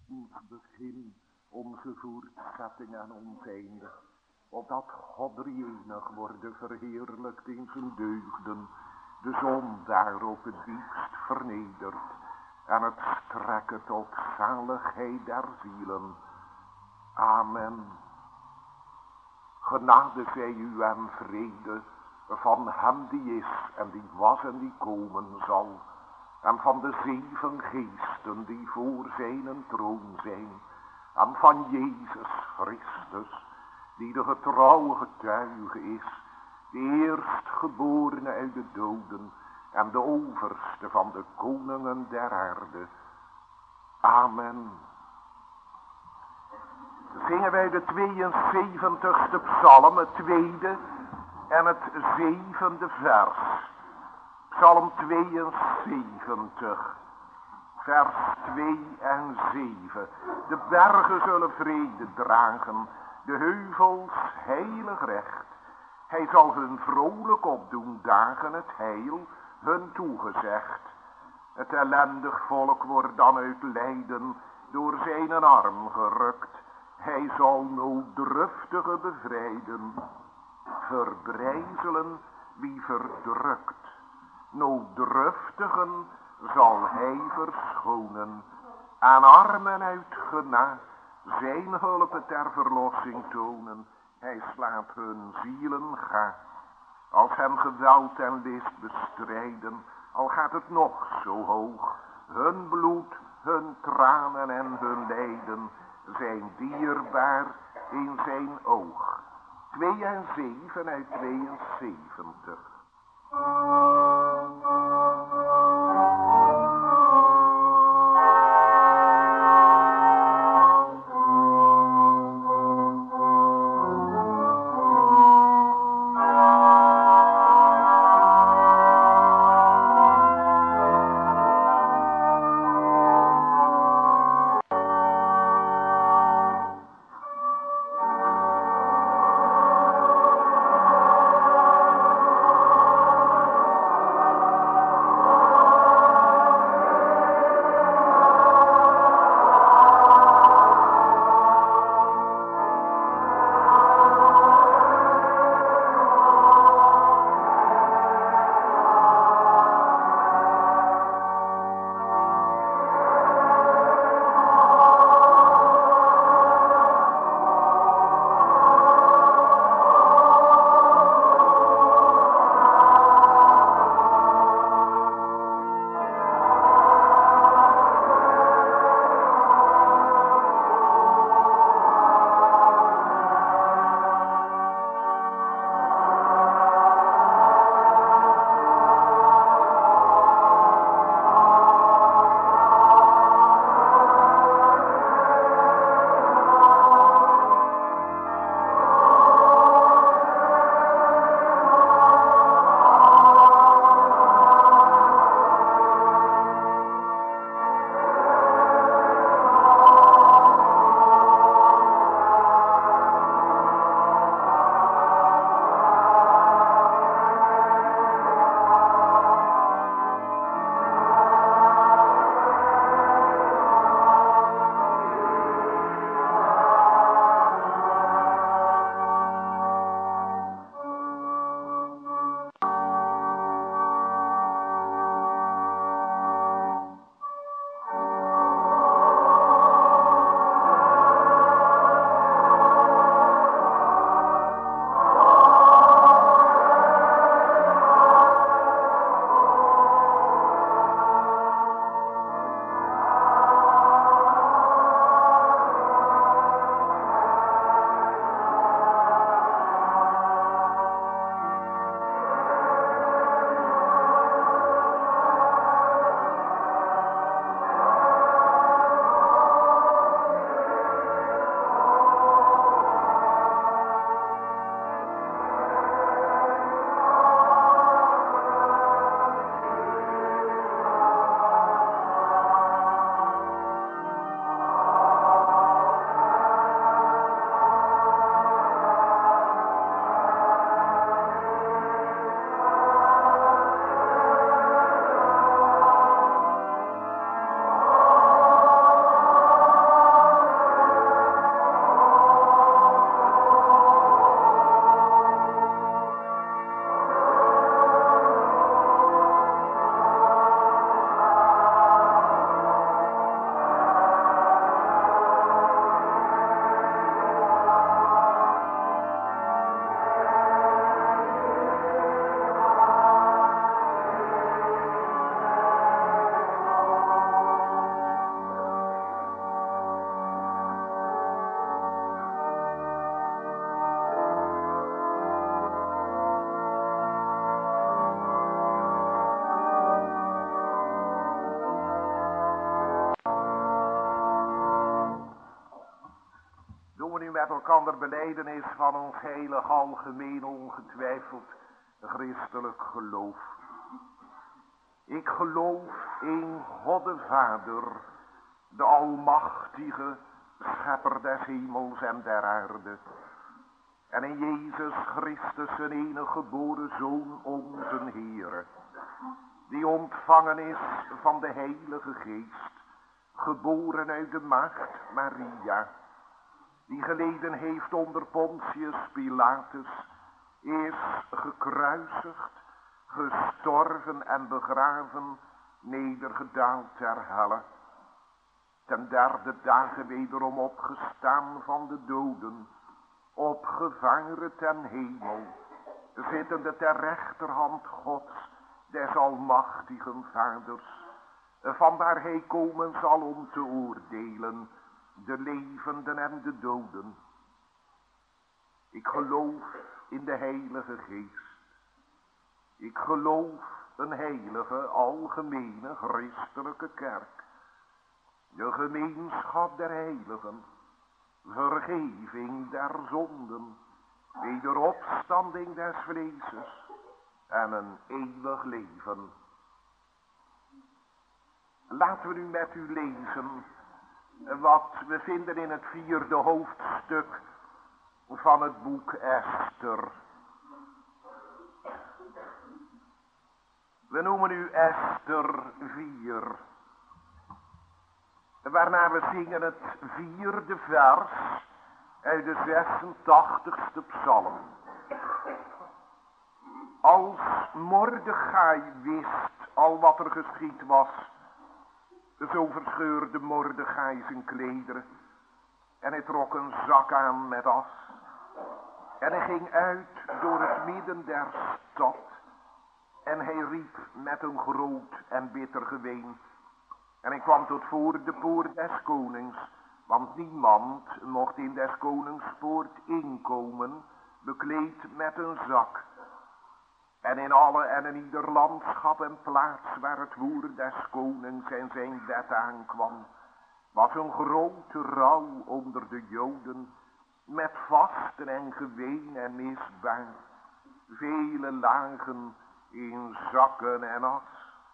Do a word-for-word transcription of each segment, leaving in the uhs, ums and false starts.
ons begin, onze voortzetting en ons einde. Opdat God drieënig worden verheerlijkt in zijn deugden, de zondaar op het diepst vernedert en het strekken tot zaligheid der zielen. Amen. Genade zij u en vrede van hem die is en die was en die komen zal, en van de zeven geesten die voor zijn troon zijn, en van Jezus Christus, die de getrouwe getuige is, de eerstgeborene uit de doden en de overste van de koningen der aarde. Amen. Zingen wij de tweeënzeventigste psalm, het tweede en het zevende vers. Psalm tweeënzeventig, vers twee en zeven. De bergen zullen vrede dragen, de heuvels heilig recht. Hij zal hun vrolijk opdoen dagen het heil hun toegezegd. Het ellendig volk wordt dan uit lijden door zijn arm gerukt. Hij zal nooddruftige bevrijden, verbrijzelen wie verdrukt. Nooddruftigen zal hij verschonen, aan armen uit genade zijn hulp ter verlossing tonen. Hij slaat hun zielen ga, als hem geweld en list bestrijden, al gaat het nog zo hoog. Hun bloed, hun tranen en hun lijden zijn dierbaar in zijn oog. Twee en zeven uit tweeënzeventig. met elkaar belijdenis van ons heilig algemeen ongetwijfeld christelijk geloof. Ik geloof in God de Vader, de almachtige schepper des hemels en der aarde. En in Jezus Christus zijn enige geboren Zoon, onze Heere, die ontvangen is van de Heilige Geest, geboren uit de maagd Maria, die geleden heeft onder Pontius Pilatus, is gekruisigd, gestorven en begraven, nedergedaald ter helle, ten derde dagen wederom opgestaan van de doden, opgevaren ten hemel, zittende ter rechterhand Gods, des almachtigen Vaders, vanwaar hij komen zal om te oordelen, de levenden en de doden. Ik geloof in de Heilige Geest. Ik geloof een heilige, algemene, christelijke kerk. De gemeenschap der heiligen, vergeving der zonden, wederopstanding des vleeses en een eeuwig leven. Laten we nu met u lezen wat we vinden in het vierde hoofdstuk van het boek Esther. We noemen u Esther vier. Waarna we zingen het vierde vers uit de zesentachtigste psalm. Als Mordechai wist al wat er geschied was, zo verscheurde Mordechai zijn klederen en hij trok een zak aan met as. En hij ging uit door het midden der stad en hij riep met een groot en bitter geween. En hij kwam tot voor de poort des konings, want niemand mocht in des konings poort inkomen, bekleed met een zak. En in alle en in ieder landschap en plaats waar het woord des konings en zijn wet aankwam, was een grote rouw onder de Joden, met vasten en geween en misbaar. Vele lagen in zakken en as.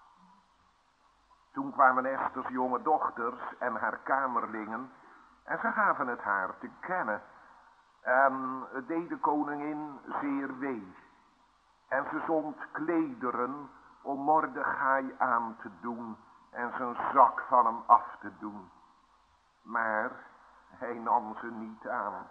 Toen kwamen Esters jonge dochters en haar kamerlingen en ze gaven het haar te kennen. En het deed de koningin zeer wee. En ze zond klederen om Mordechai aan te doen en zijn zak van hem af te doen. Maar hij nam ze niet aan.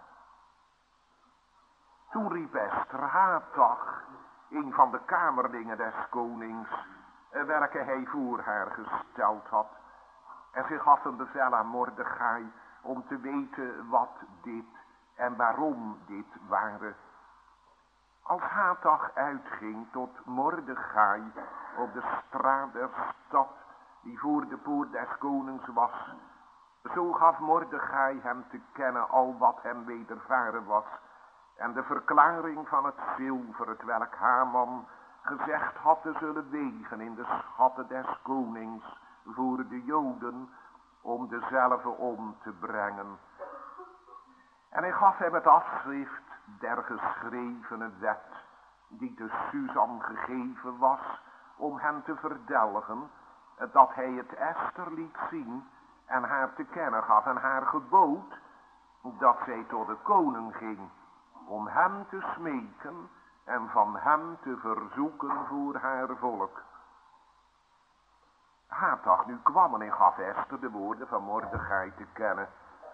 Toen riep Esther Hatach, een van de kamerlingen des konings, welke hij voor haar gesteld had. En ze gaf een bevel aan Mordechai om te weten wat dit en waarom dit waren. Als Hatach uitging tot Mordechai op de straat der stad, die voor de poort des konings was, zo gaf Mordechai hem te kennen al wat hem wedervaren was, en de verklaring van het zilver, het welk Haman gezegd had te zullen wegen in de schatten des konings voor de Joden, om dezelfde om te brengen. En hij gaf hem het afschrift der geschrevene wet, die te Susan gegeven was, om hem te verdelgen, dat hij het Esther liet zien en haar te kennen gaf en haar gebood, dat zij tot de koning ging, om hem te smeken en van hem te verzoeken voor haar volk. Hatach nu kwam en hij gaf Esther de woorden van Mordechai te kennen.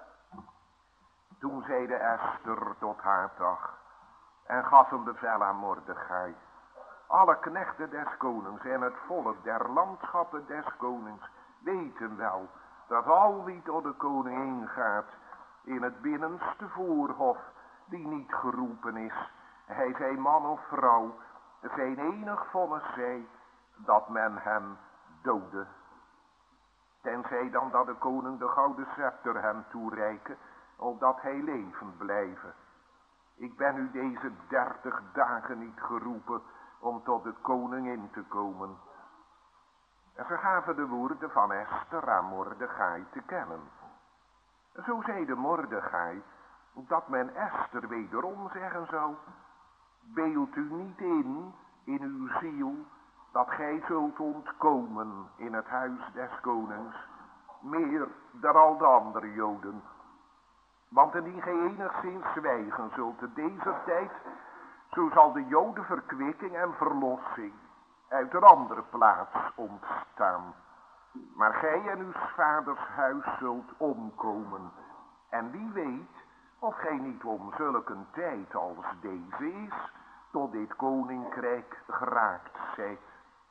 Toen zeide Esther tot Hatach en gaf een bevel aan Mordechai. Alle knechten des konings en het volk der landschappen des konings weten wel dat al wie tot de koning ingaat in het binnenste voorhof, die niet geroepen is, hij zij man of vrouw, zijn enig vonnis zij dat men hem dode. Tenzij dan dat de koning de gouden scepter hem toereiken, opdat hij levend blijven. Ik ben u deze dertig dagen niet geroepen om tot de koning in te komen. En ze gaven de woorden van Esther aan Mordechai te kennen. Zo zeide Mordechai, dat men Esther wederom zeggen zou, beeld u niet in, in uw ziel, dat gij zult ontkomen in het huis des konings, meer dan al de andere Joden. Want indien gij enigszins zwijgen zult te deze tijd, zo zal de Jodenverkwikking en verlossing uit een andere plaats ontstaan. Maar gij en uw vaders huis zult omkomen. En wie weet of gij niet om zulk een tijd als deze is, tot dit koninkrijk geraakt zijt.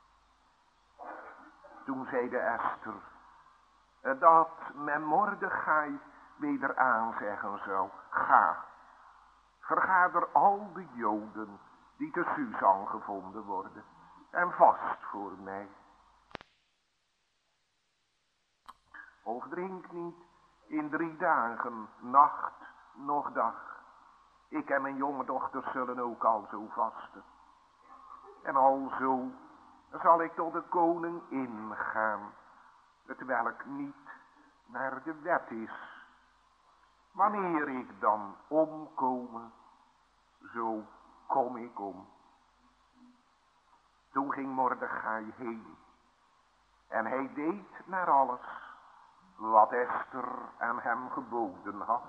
Toen zeide Esther, dat men Mordechai weder aanzeggen zou, ga, vergader al de Joden die te Susan gevonden worden, en vast voor mij. Of drink niet in drie dagen, nacht, nog dag. Ik en mijn jonge dochters zullen ook al zo vasten. En alzo zal ik tot de koning ingaan, hetwelk niet naar de wet is. Wanneer ik dan omkomen, zo kom ik om. Toen ging Mordechai heen. En hij deed naar alles wat Esther aan hem geboden had.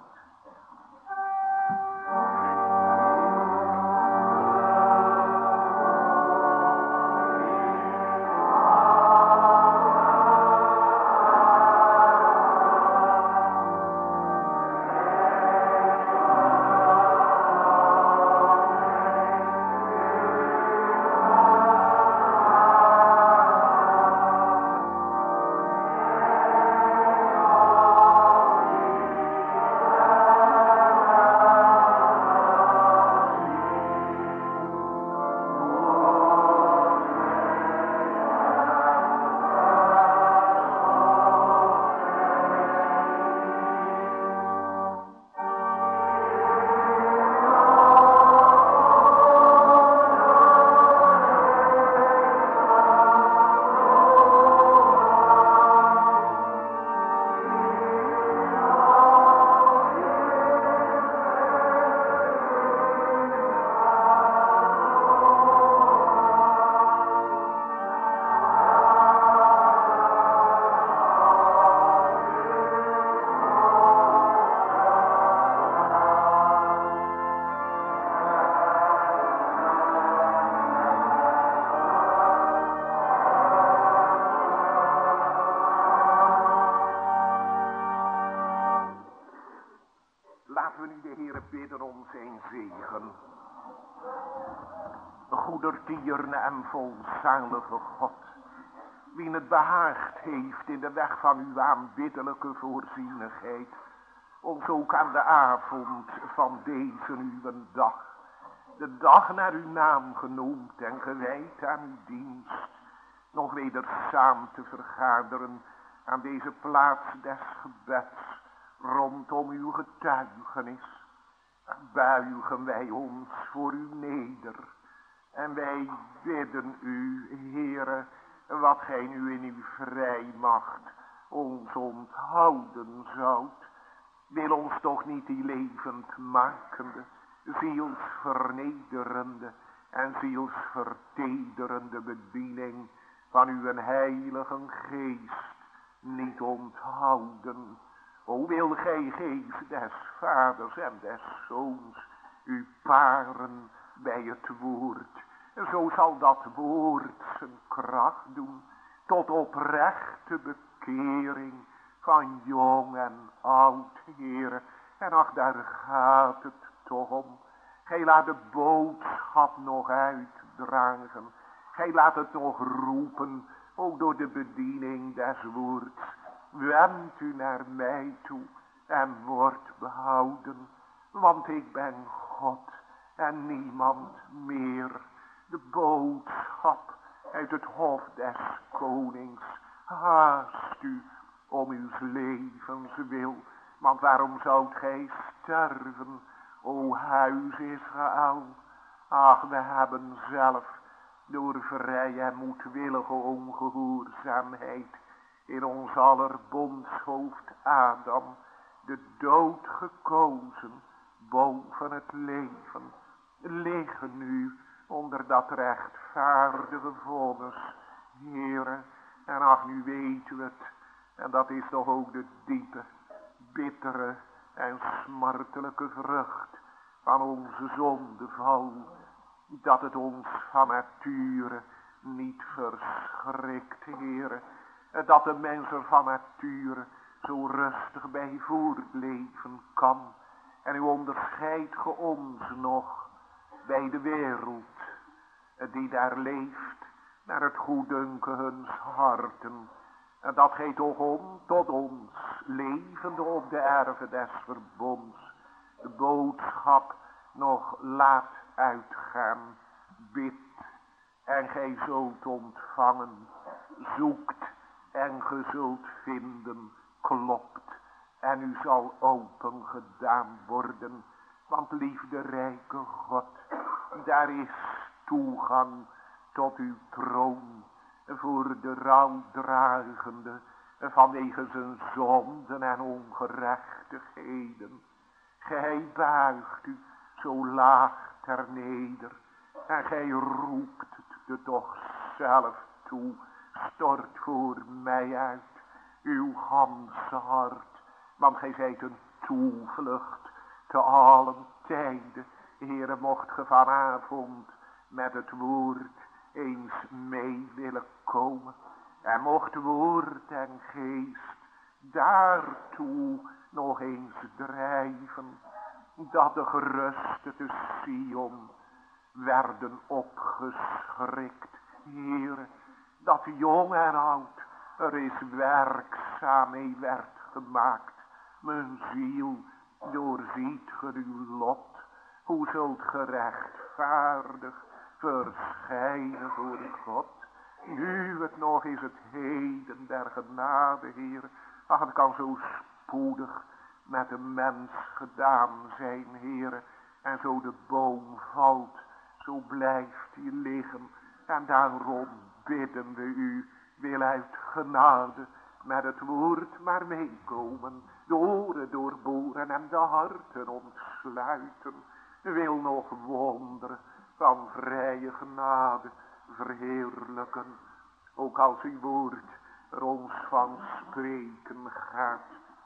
Laten we nu de Heere bidden om zijn zegen. Goedertierne en volzalige God, wien het behaagd heeft in de weg van uw aanbiddelijke voorzienigheid, ons ook aan de avond van deze uw dag, de dag naar uw naam genoemd en gewijd aan uw dienst, nog weder samen te vergaderen aan deze plaats des gebeds, rondom uw getuigenis. Buigen wij ons voor u neder. En wij bidden u, Heere, wat gij nu in uw vrijmacht ons onthouden zoudt. Wil ons toch niet die levendmakende, zielsvernederende en zielsvertederende bediening van uw heilige geest niet onthouden. O wil gij, geest des vaders en des zoons, u paren bij het woord. Zo zal dat woord zijn kracht doen tot oprechte bekering van jong en oud, Heere. En ach, daar gaat het toch om. Gij laat de boodschap nog uitdragen. Gij laat het nog roepen, ook door de bediening des woords. Wend u naar mij toe en wordt behouden, want ik ben God en niemand meer. De boodschap uit het hof des konings, haast u om uw levens wil, want waarom zoudt gij sterven, o huis Israël? Ach, we hebben zelf door vrije en moedwillige ongehoorzaamheid in ons aller bondshoofd Adam de dood gekozen boven het leven, liggen nu onder dat rechtvaardige vonnis, Heere. En ach, nu weten we het, en dat is toch ook de diepe, bittere en smartelijke vrucht van onze zondeval, dat het ons van nature niet verschrikt, Heere, dat de mens er van nature zo rustig bij voortleven kan. En u onderscheidt ge ons nog bij de wereld die daar leeft naar het goeddunken huns harten. En dat gij toch om tot ons, levende op de erven des verbonds, de boodschap nog laat uitgaan. Bid en gij zult ontvangen, zoekt en ge zult vinden, klopt en u zal open gedaan worden. Want liefderijke God, daar is toegang tot uw troon voor de rouwdragende vanwege zijn zonden en ongerechtigheden. Gij buigt u zo laag ter neder en gij roept het er toch zelf toe. Stort voor mij uit uw ganse hart, want gij zijt een toevlucht te allen tijden. Heere, mocht ge vanavond met het woord eens mee willen komen. En mocht woord en geest daartoe nog eens drijven, dat de gerusten te Sion werden opgeschrikt. Heere, dat jong en oud er is werkzaam mee werd gemaakt. Mijn ziel doorziet ge uw lot. Hoe zult gerechtvaardig verschijnen voor God. Nu het nog is het heden der genade, Heer. Ach, het kan zo spoedig met een mens gedaan zijn, Heer. En zo de boom valt, zo blijft hij liggen. En daarom bidden we u, wil uit genade met het woord maar meekomen. De oren doorboren en de harten ontsluiten. Wil nog wonderen van vrije genade verheerlijken. Ook als uw woord er ons van spreken gaat.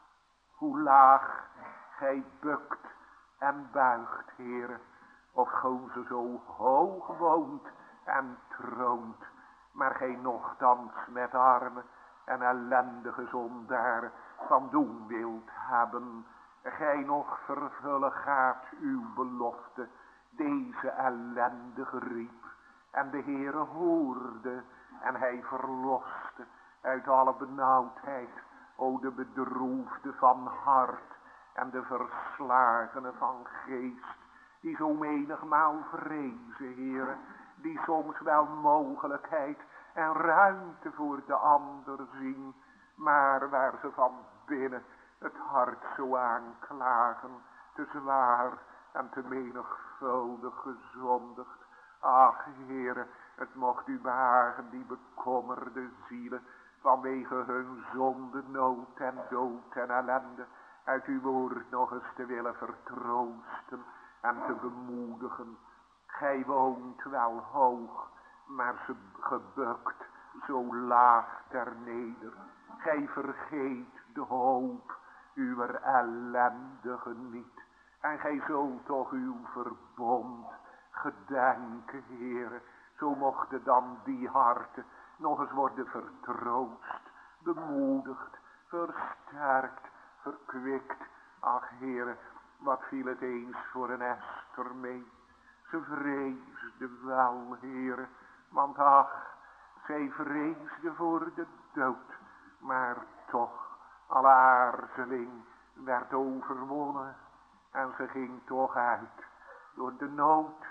Hoe laag gij bukt en buigt, Heere. Ofschoon ze zo hoog woont en troont. Maar gij nochtans met armen en ellendige zondaren van doen wilt hebben. Gij nog vervullen gaat uw belofte. Deze ellendige riep. En de Heere hoorde. En hij verloste uit alle benauwdheid. O de bedroefde van hart. En de verslagene van geest. Die zo menigmaal vrezen, Heere. Die soms wel mogelijkheid en ruimte voor de ander zien. Maar waar ze van binnen het hart zo aanklagen. Te zwaar en te menigvuldig gezondigd. Ach, Heere, het mocht u behagen die bekommerde zielen. Vanwege hun zonde, nood en dood en ellende. Uit uw woord nog eens te willen vertroosten en te bemoedigen. Gij woont wel hoog, maar ze gebukt zo laag ter neder. Gij vergeet de hoop uwer ellendige niet. En gij zult toch uw verbond gedenken, Heere. Zo mochten dan die harten nog eens worden vertroost, bemoedigd, versterkt, verkwikt. Ach, Heere, wat viel het eens voor een Esther mee. Ze vreesde wel, Heere, want ach, zij vreesde voor de dood. Maar toch, alle aarzeling werd overwonnen. En ze ging toch uit, door de nood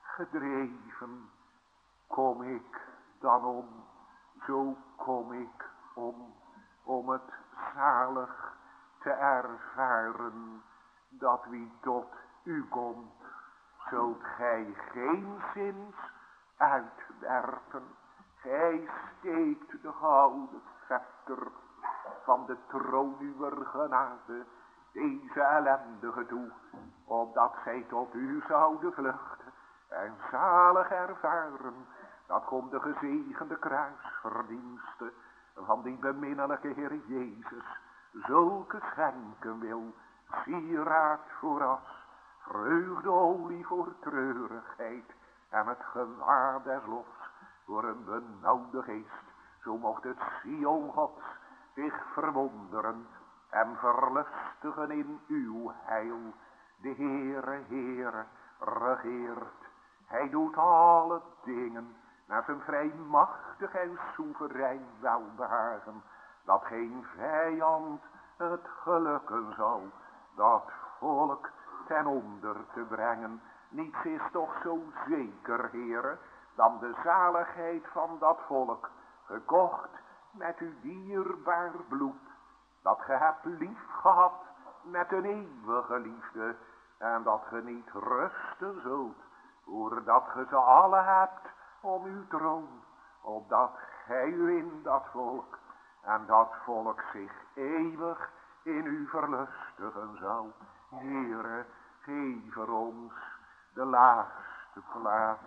gedreven. Kom ik dan om, zo kom ik om, om het zalig te ervaren, dat wie tot u komt, zult gij geenszins uitwerpen. Gij steekt de gouden scepter van de troon uwer genade deze ellendige toe. opdat zij tot u zouden vluchten en zalig ervaren, dat komt de gezegende kruisverdienste van die beminnelijke Heer Jezus, zulke schenken wil, sieraad voor as, vreugdeolie voor treurigheid, en het gewaar des lofs voor een benauwde geest. Zo mocht het Sion Gods zich verwonderen en verlustigen in uw heil. De Heere, Heere, regeert. Hij doet alle dingen naar zijn vrij machtig en soeverein welbehagen, dat geen vijand het gelukken zal, dat volk ten onder te brengen. Niets is toch zo zeker, Heere, dan de zaligheid van dat volk, gekocht met uw dierbaar bloed, dat ge hebt lief gehad met een eeuwige liefde, en dat ge niet rusten zult, voordat ge ze alle hebt om uw troon, opdat gij u in dat volk, en dat volk zich eeuwig in u verlustigen zou. Heere, geef er ons de laagste plaats,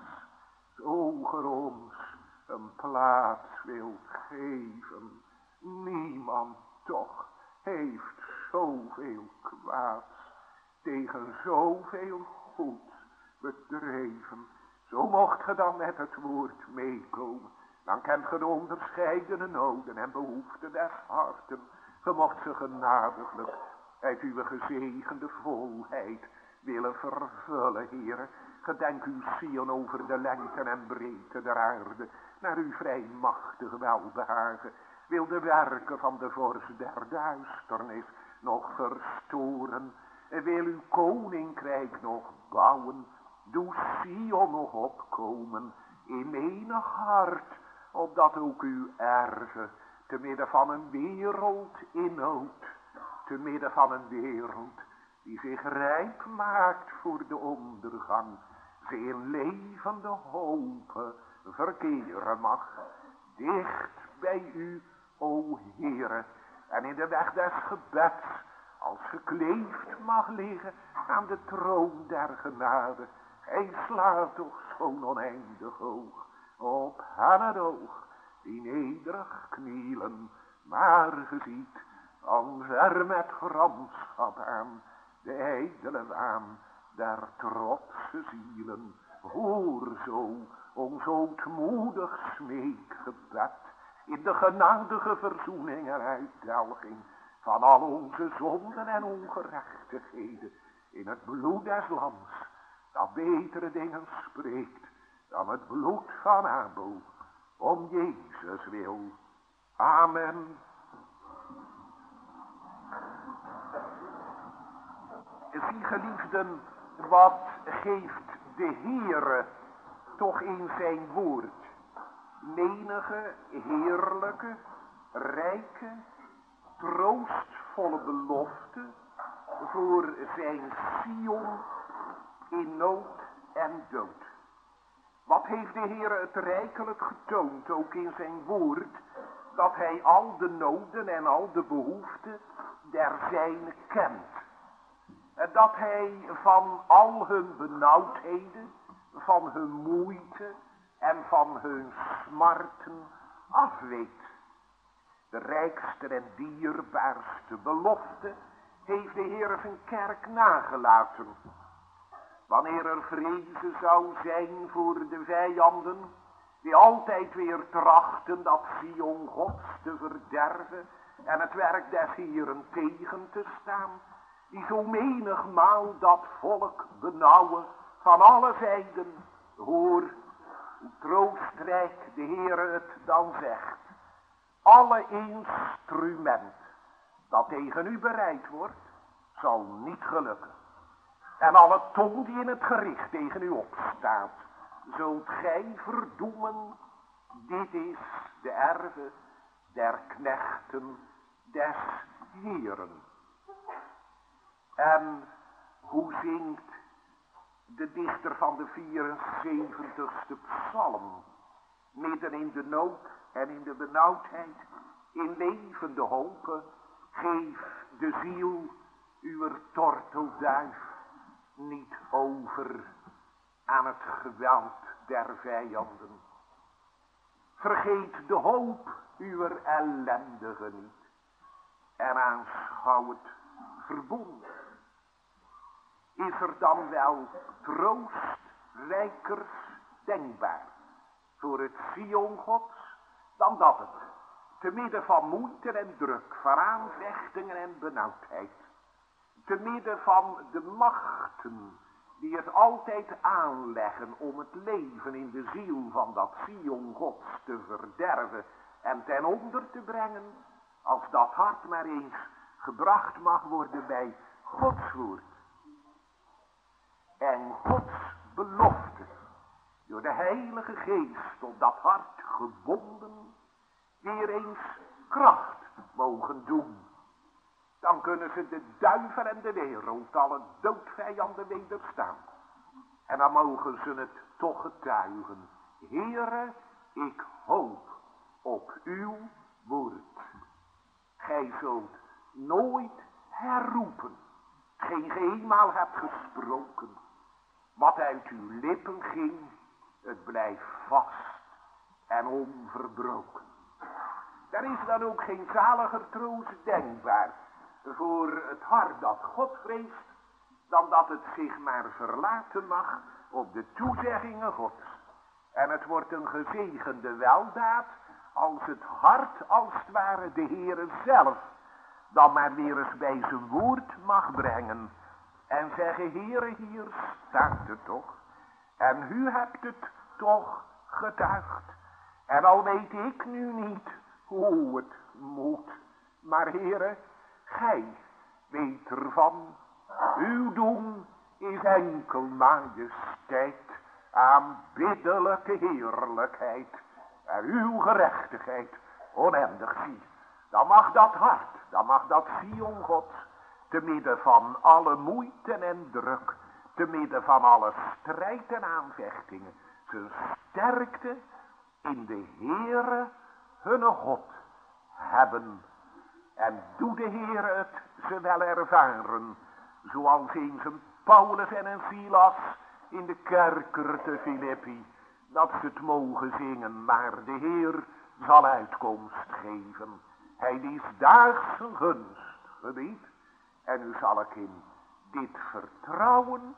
zo ge ons een plaats wilt geven. Niemand toch heeft zoveel kwaads tegen zoveel goed bedreven. Zo mocht ge dan met het woord meekomen, dan kent ge de onderscheidene noden en behoeften des harten. Ge mocht ze genadiglijk uit uw gezegende volheid willen vervullen, Heere. Gedenk uw Sion over de lengte en breedte der aarde, naar uw vrij machtig welbehagen. Wil de werken van de vorst der duisternis nog verstoren, en wil uw koninkrijk nog bouwen. Doe Sion nog opkomen in menig hart, opdat ook uw erven te midden van een wereld in nood, te midden van een wereld die zich rijp maakt voor de ondergang, ze in levende hopen verkeren mag, dicht bij u, o Heere, en in de weg des gebeds als gekleefd mag liggen aan de troon der genade. Hij slaat toch zo'n oneindig hoog op hen het oog, die nederig knielen, maar geziet onver met gramschap aan de ijdele waan der trotse zielen. Hoor zo ons ootmoedig smeekgebed in de genadige verzoening en uitdelging van al onze zonden en ongerechtigheden, in het bloed des lams, dat betere dingen spreekt dan het bloed van Abel, om Jezus wil. Amen. Zie, geliefden, wat geeft de Heere toch in zijn woord menige heerlijke, rijke, troostvolle belofte voor zijn Sion in nood en dood. Wat heeft de Heere het rijkelijk getoond, ook in zijn woord, dat hij al de noden en al de behoeften der zijnen kent. Dat hij van al hun benauwdheden, van hun moeite en van hun smarten afweet. De rijkste en dierbaarste belofte heeft de Heer zijn kerk nagelaten. Wanneer er vrezen zou zijn voor de vijanden, die altijd weer trachten dat Sion Gods te verderven en het werk des Heeren tegen te staan, die zo menigmaal dat volk benauwen van alle zijden, hoor hoe troostrijk de Heere het dan zegt. Alle instrument dat tegen u bereid wordt, zal niet gelukken. En alle tong die in het gericht tegen u opstaat, zult gij verdoemen. Dit is de erve der knechten des Heeren. En hoe zingt de dichter van de vierenzeventigste psalm, midden in de nood en in de benauwdheid, in levende hopen, geef de ziel uw tortelduif niet over aan het geweld der vijanden. Vergeet de hoop uwer ellendigen niet en aanschouw het verbonden. Is er dan wel troostrijkers denkbaar voor het Sion Gods dan dat het, te midden van moeite en druk, van aanvechtingen en benauwdheid, te midden van de machten die het altijd aanleggen om het leven in de ziel van dat Sion Gods te verderven en ten onder te brengen, als dat hart maar eens gebracht mag worden bij Gods woord en Gods belofte, door de Heilige Geest op dat hart gebonden, weer eens kracht mogen doen. Dan kunnen ze de duivel en de wereld, alle doodvijanden wederstaan. En dan mogen ze het toch getuigen. Heere, ik hoop op uw woord. Gij zult nooit herroepen, geen ge eenmaal hebt gesproken. Wat uit uw lippen ging, het blijft vast en onverbroken. Er is dan ook geen zaliger troost denkbaar voor het hart dat God vreest, dan dat het zich maar verlaten mag op de toezeggingen Gods. En het wordt een gezegende weldaad als het hart als het ware de Heere zelf dan maar weer eens bij zijn woord mag brengen en zeggen, Heere, hier staat het toch. En u hebt het toch getuigd. En al weet ik nu niet hoe het moet, maar Heere, gij weet ervan. Uw doen is enkel majesteit, aanbiddelijke heerlijkheid en uw gerechtigheid oneindig zie. Dan mag dat hart, dan mag dat Sion Gods, te midden van alle moeite en druk, te midden van alle strijd en aanvechtingen, zijn sterkte in de Heere hunne God hebben. En doe de Heere het ze wel ervaren, zoals eens een Paulus en een Silas in de kerker te Filippi, dat ze het mogen zingen, maar de Heer zal uitkomst geven. Hij die daags zijn gunst gebiedt, en nu zal ik in dit vertrouwen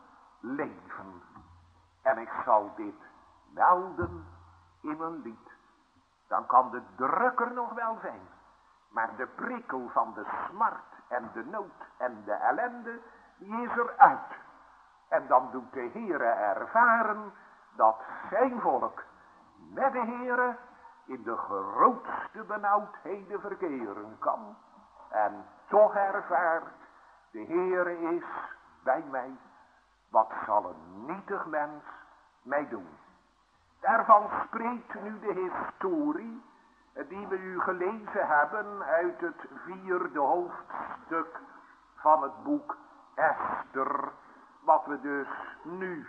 leven. En ik zal dit melden in mijn lied. Dan kan de druk er nog wel zijn, maar de prikkel van de smart en de nood en de ellende, die is eruit. En dan doet de Heere ervaren dat zijn volk met de Heere in de grootste benauwdheden verkeren kan. En toch ervaart, de Heere is bij mij. Wat zal een nietig mens mij doen? Daarvan spreekt nu de historie die we u gelezen hebben uit het vierde hoofdstuk van het boek Ester, wat we dus nu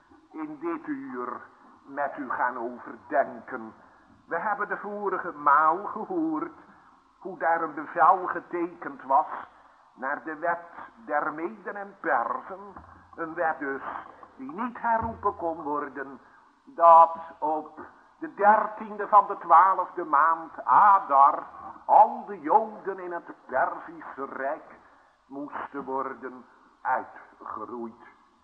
in dit uur met u gaan overdenken. We hebben de vorige maal gehoord hoe daar een bevel getekend was naar de wet der Meden en Persen, een wet dus die niet herroepen kon worden, dat op de dertiende van de twaalfde maand Adar al de Joden in het Perzische Rijk moesten worden uitgeroeid.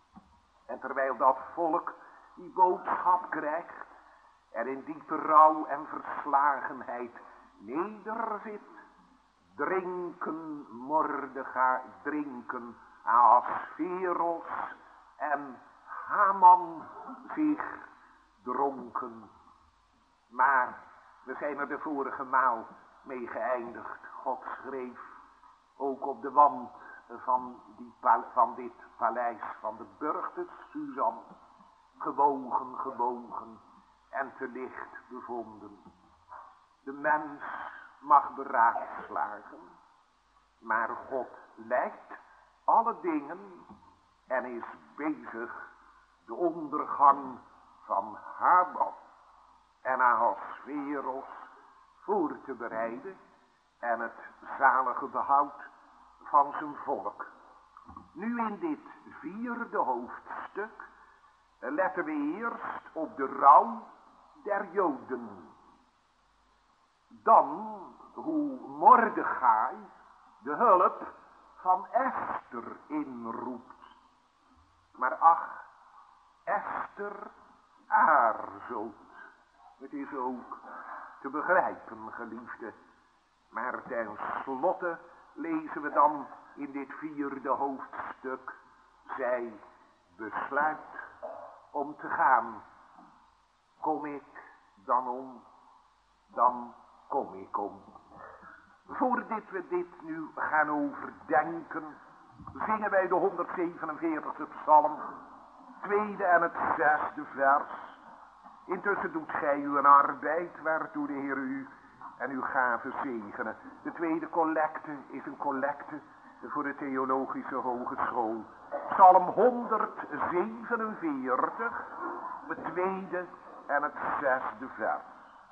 En terwijl dat volk die boodschap krijgt en in diepe rouw en verslagenheid nederzit, drinken Mordechai, drinken Ahasveros en Haman zich dronken. Maar we zijn er de vorige maal mee geëindigd. God schreef ook op de wand van, die, van dit paleis van de burcht te Susan, gewogen, gewogen en te licht bevonden. De mens mag beraadslagen, maar God leidt alle dingen en is bezig de ondergang van Haman en Ahasveros voor te bereiden en het zalige behoud van zijn volk. Nu in dit vierde hoofdstuk letten we eerst op de rouw der Joden. Dan hoe Mordechai de hulp van Esther inroept. Maar ach, Esther aarzelt. Het is ook te begrijpen, geliefde. Maar ten slotte lezen we dan in dit vierde hoofdstuk: zij besluit om te gaan. Kom ik dan om, dan kom ik om. Voordat we dit nu gaan overdenken, zingen wij de honderdzevenenveertigste psalm, tweede en het zesde vers. Intussen doet gij uw arbeid, waartoe de Heer u en uw gaven zegenen. De tweede collecte is een collecte voor de Theologische Hogeschool. Psalm honderdzevenenveertig, het tweede en het zesde vers.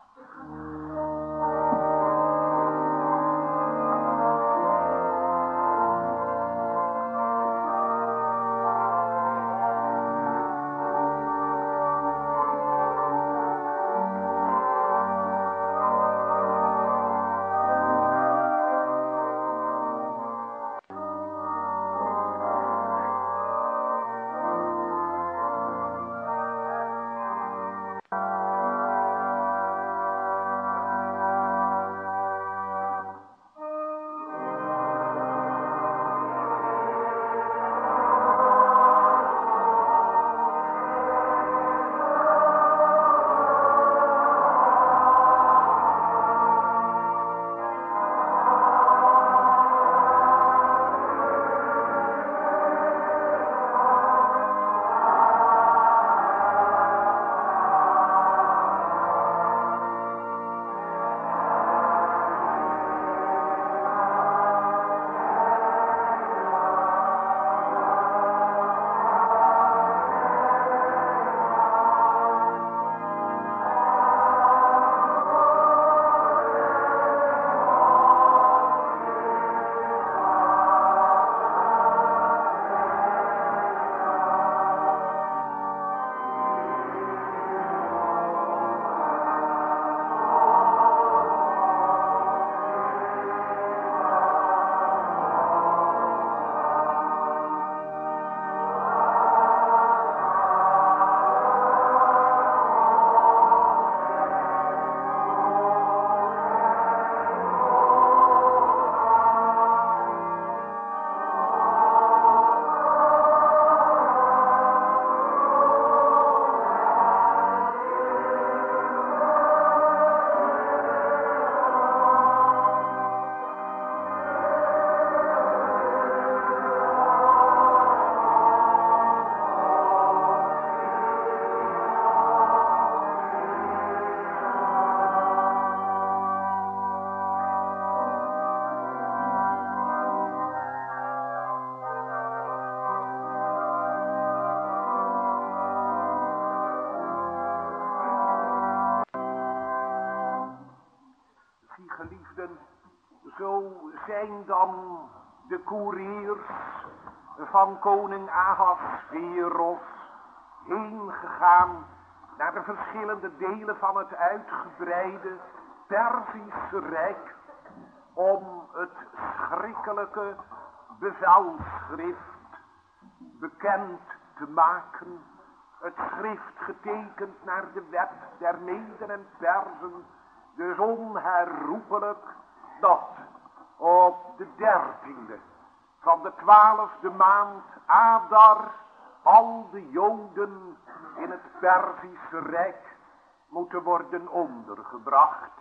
Zo zijn dan de koeriers van koning Ahasveros heen gegaan naar de verschillende delen van het uitgebreide Perzische Rijk om het schrikkelijke bevelschrift bekend te maken. Het schrift getekend naar de wet der Meden en Perzen, dus onherroepelijk dat op de dertiende van de twaalfde maand Adar al de Joden in het Perzische Rijk moeten worden ondergebracht.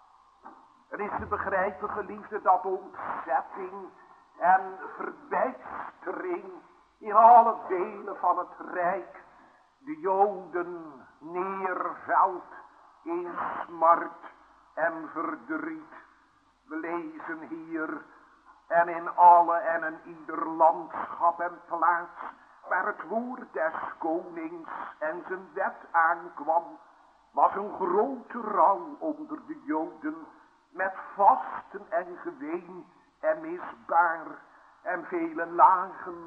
Het is te begrijpen, geliefde, dat ontzetting en verbijstering in alle delen van het Rijk de Joden neervelt in smart en verdriet. We lezen hier en in alle en in ieder landschap en plaats waar het woord des konings en zijn wet aankwam, was een grote rouw onder de Joden, met vasten en geween en misbaar, en vele lagen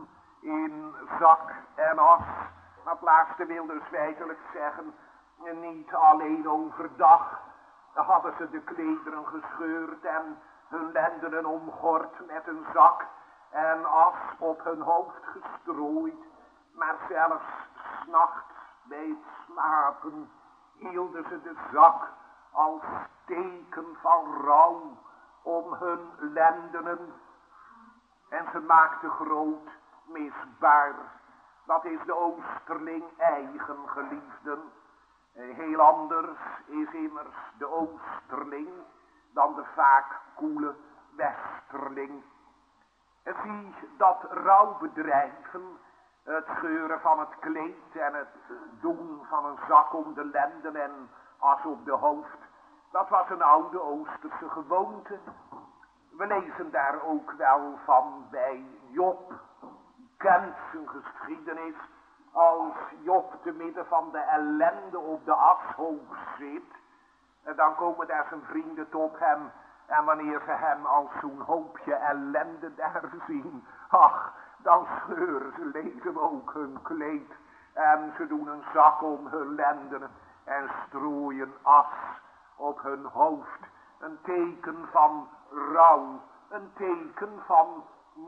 in zak en as. Dat laatste wil dus feitelijk zeggen, niet alleen overdag hadden ze de klederen gescheurd en hun lendenen omgord met een zak en as op hun hoofd gestrooid, maar zelfs 's nachts bij het slapen hielden ze de zak als teken van rouw om hun lendenen. En ze maakten groot misbaar. Dat is de Oosterling eigen, geliefden. Heel anders is immers de Oosterling dan de vaak koele Westerling. En zie dat rouwbedrijven, het scheuren van het kleed en het doen van een zak om de lenden en as op de hoofd, dat was een oude Oosterse gewoonte. We lezen daar ook wel van bij Job. Kent zijn geschiedenis als Job te midden van de ellende op de ashoop zit. En dan komen daar zijn vrienden tot hem. En wanneer ze hem als zo'n hoopje ellende daar zien, ach, dan scheuren ze, lezen ook hun kleed. En ze doen een zak om hun lendenen en strooien as op hun hoofd. Een teken van rouw, een teken van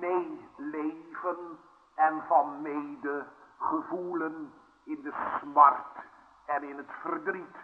meeleven en van medegevoelen in de smart en in het verdriet.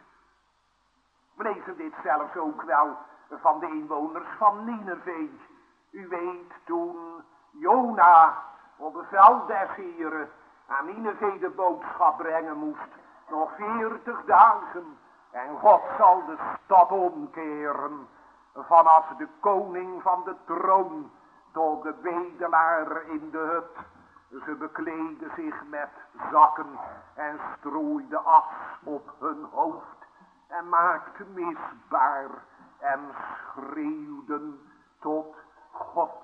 We lezen dit zelfs ook wel van de inwoners van Nineve. U weet, toen Jona op bevel des Heren aan Nineve de boodschap brengen moest, nog veertig dagen, en God zal de stad omkeren, vanaf de koning van de troon tot de bedelaar in de hut. Ze bekleden zich met zakken en strooiden as op hun hoofd en maakten misbaar en schreeuwden tot God.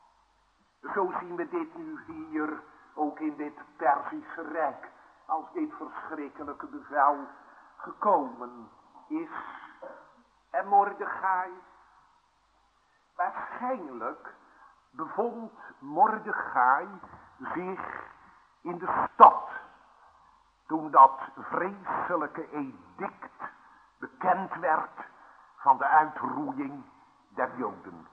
Zo zien we dit nu hier ook in dit Perzische Rijk, als dit verschrikkelijke bevel gekomen is. En Mordechai, waarschijnlijk bevond Mordechai zich in de stad toen dat vreselijke edict bekend werd van de uitroeiing der Joden.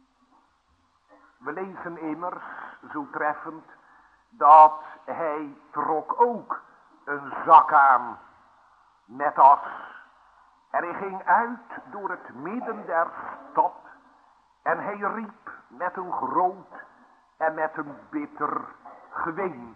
We lezen immers zo treffend dat hij trok ook een zak aan met as. En hij ging uit door het midden der stad en hij riep met een groot en met een bitter geween.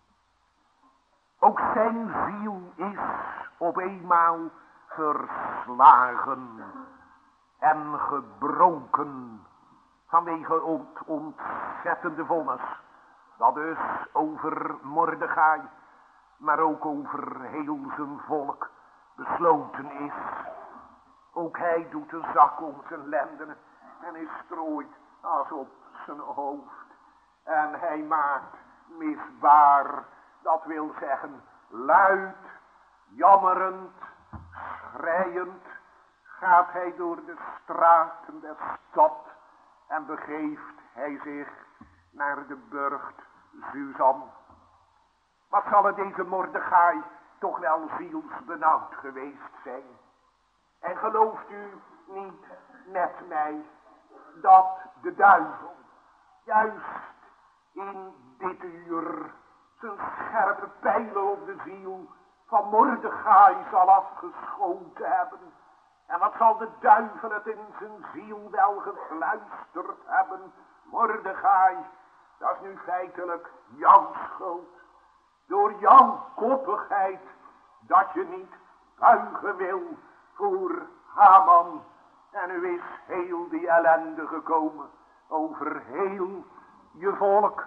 Ook zijn ziel is op eenmaal verslagen en gebroken vanwege het ontzettende vonnis dat dus over Mordechai, maar ook over heel zijn volk besloten is. Ook hij doet een zak om zijn lendenen en hij strooit als op zijn hoofd. En hij maakt misbaar, dat wil zeggen luid, jammerend, schreiend, gaat hij door de straten der stad en begeeft hij zich naar de burcht Susan. Wat zal het deze Mordechai toch wel zielsbenauwd geweest zijn. En gelooft u niet met mij dat de duivel juist in dit uur zijn scherpe pijlen op de ziel van Mordechai zal afgeschoten hebben. En wat zal de duivel het in zijn ziel wel gefluisterd hebben. Mordechai, dat is nu feitelijk jouw schuld. Door jouw koppigheid dat je niet buigen wil voor Haman. En nu is heel die ellende gekomen over heel je volk.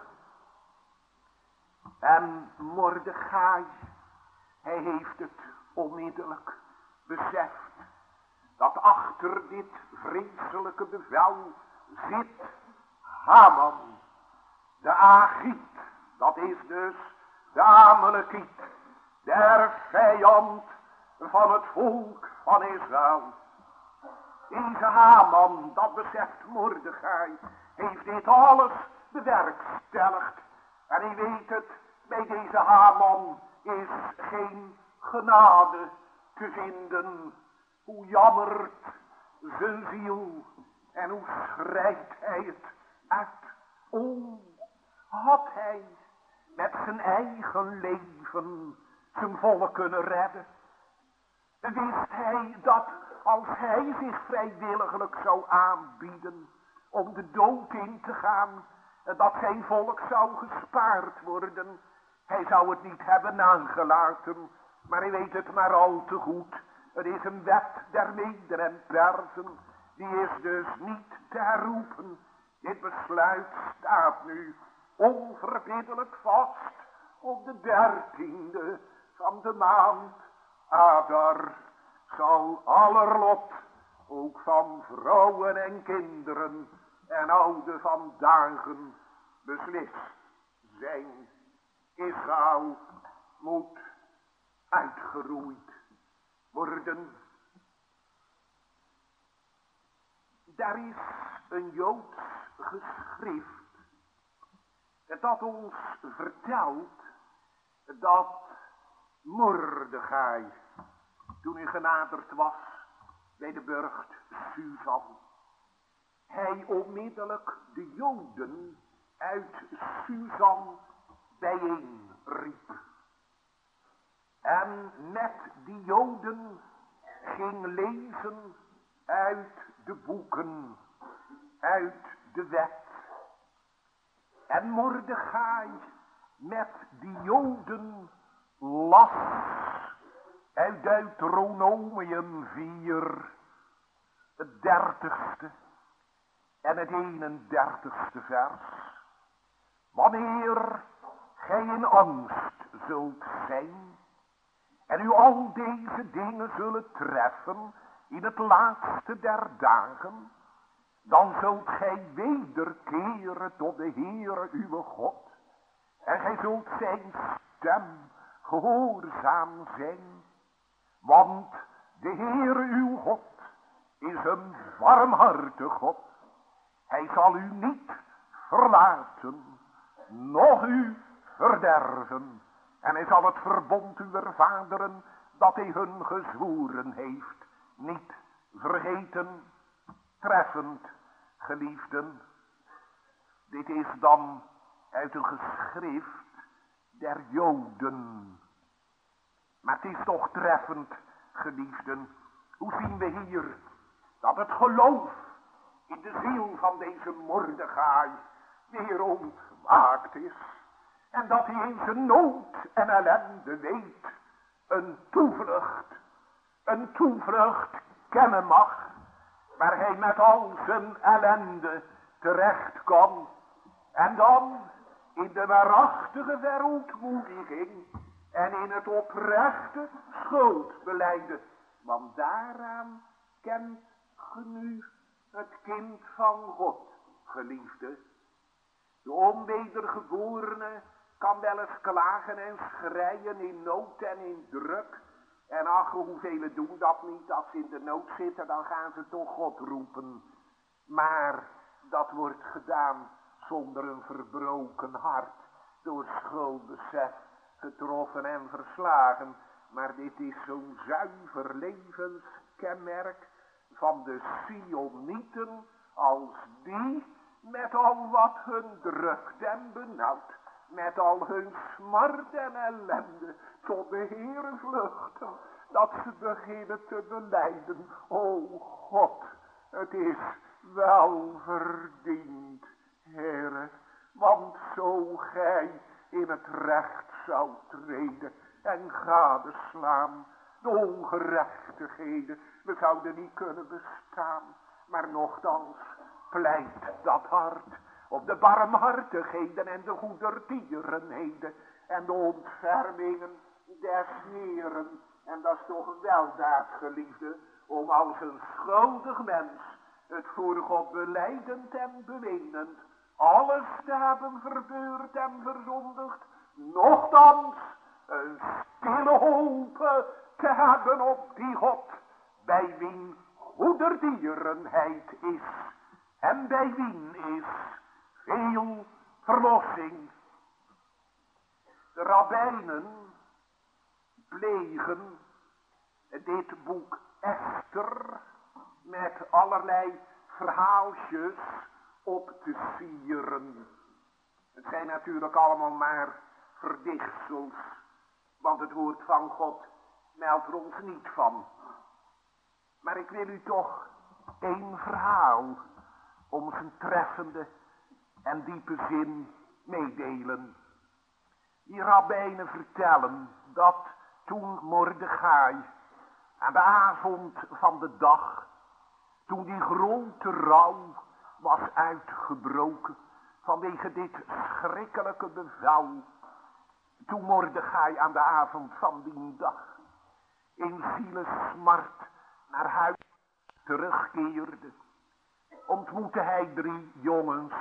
En Mordechai, hij heeft het onmiddellijk beseft dat achter dit vreselijke bevel zit Haman, de Agiet, dat is dus de Amalekiet, de erfvijand van het volk van Israël. Deze Haman, dat beseft Mordechai, heeft dit alles bewerkstelligd. En u weet het, bij deze Haman is geen genade te vinden. Hoe jammert zijn ziel en hoe schrijft hij het uit. O, had hij met zijn eigen leven zijn volk kunnen redden. Wist hij dat als hij zich vrijwilliglijk zou aanbieden om de dood in te gaan, dat zijn volk zou gespaard worden. Hij zou het niet hebben nagelaten, maar hij weet het maar al te goed. Het is een wet der Meden en Persen, die is dus niet te herroepen. Dit besluit staat nu onverbiddelijk vast op de dertiende van de maand Adar. Zal aller lot, ook van vrouwen en kinderen en oude van dagen, beslist zijn. Israël moet uitgeroeid worden. Daar is een Joods geschrift dat ons vertelt dat Mordechai, toen hij genaderd was bij de burcht Susan, hij onmiddellijk de Joden uit Susan bijeenriep. En met die Joden ging lezen uit de boeken, uit de wet. En Mordechai met die Joden las uit Deuteronomium vier, het dertigste en het eenendertigste vers. Wanneer gij in angst zult zijn en u al deze dingen zullen treffen in het laatste der dagen, dan zult gij wederkeren tot de Heere uw God en gij zult zijn stem gehoorzaam zijn. Want de Heere uw God is een warmhartig God. Hij zal u niet verlaten, noch u verderven. En hij zal het verbond uwer vaderen, dat hij hun gezworen heeft, niet vergeten. Treffend, geliefden. Dit is dan uit een geschrift der Joden. Maar het is toch treffend, geliefden. Hoe zien we hier dat het geloof in de ziel van deze Mordechai weer ontwaakt is. En dat hij in zijn nood en ellende weet een toevlucht, een toevlucht kennen mag, waar hij met al zijn ellende terecht kan. En dan in de waarachtige verootmoediging en in het oprechte schuldbelijden. Want daaraan kent ge nu het kind van God, geliefde. De onwedergeborene kan wel eens klagen en schreien in nood en in druk. En ach, hoeveel doen dat niet? Als ze in de nood zitten, dan gaan ze toch God roepen. Maar dat wordt gedaan zonder een verbroken hart, door schuldbesef, getroffen en verslagen. Maar dit is zo'n zuiver levenskenmerk van de Sionieten, als die met al wat hun drukt en benauwt, met al hun smart en ellende, tot de Heere vluchten, dat ze beginnen te belijden. O God, het is wel verdiend, Heere, want zo gij in het recht zou treden en gadeslaan de ongerechtigheden, we zouden niet kunnen bestaan, maar nochtans pleit dat hart op de barmhartigheden en de goedertierenheden en de ontfermingen des Heeren. En dat is toch een weldaad, geliefde, om als een schuldig mens het voor God belijdend en bewenend alles te hebben verbeurd en verzondigd, nochtans een stille hoop te hebben op die God, bij wien goedertierenheid is en bij wien is veel verlossing. De rabbijnen plegen dit boek Esther met allerlei verhaaltjes op te sieren. Het zijn natuurlijk allemaal maar verdichtsels, want het woord van God meldt er ons niet van. Maar ik wil u toch één verhaal om zijn treffende en diepe zin meedelen. Die rabbijnen vertellen dat toen Mordechai aan de avond van de dag, toen die grote rouw was uitgebroken vanwege dit schrikkelijke bevel, toen Mordechai aan de avond van die dag in zielesmart naar huis terugkeerde, ontmoette hij drie jongens.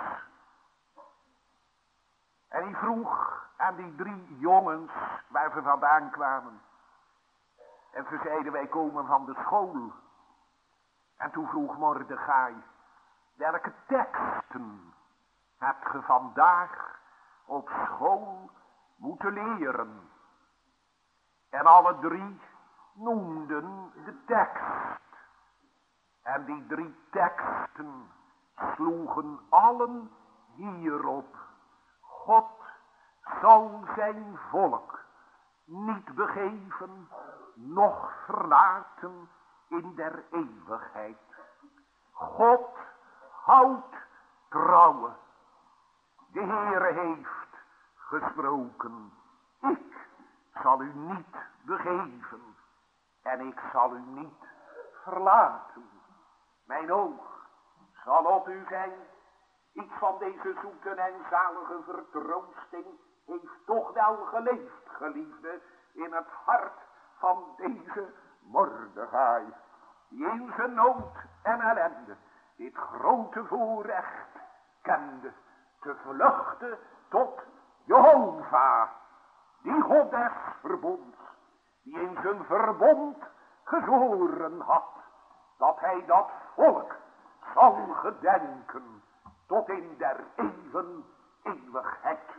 En hij vroeg aan die drie jongens waar ze vandaan kwamen. En ze zeiden, wij komen van de school. En toen vroeg Mordechai, welke teksten hebt ge vandaag op school moeten leren? En alle drie noemden de tekst. En die drie teksten sloegen allen hierop: God zal zijn volk niet begeven, noch verlaten in der eeuwigheid. God houdt trouwe. De Heere heeft gesproken. Ik zal u niet begeven en ik zal u niet verlaten. Mijn oog zal op u zijn. Iets van deze zoete en zalige vertroosting heeft toch wel geleefd, geliefde, in het hart van deze Mordechai, die in zijn nood en ellende dit grote voorrecht kende, te vluchten tot Jehovah, die God des verbonds, die in zijn verbond gezworen had, dat hij dat volk zal gedenken tot in der eeuwen eeuwigheid.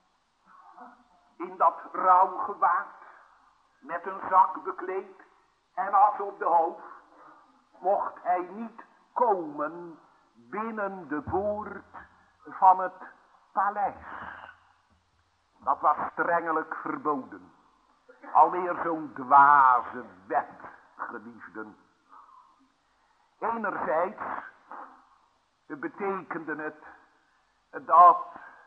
In dat rouwgewaad, met een zak bekleed en as op de hoofd, mocht hij niet komen binnen de poort van het paleis. Dat was strengelijk verboden. Alweer zo'n dwaze wet, geliefden. Enerzijds betekende het dat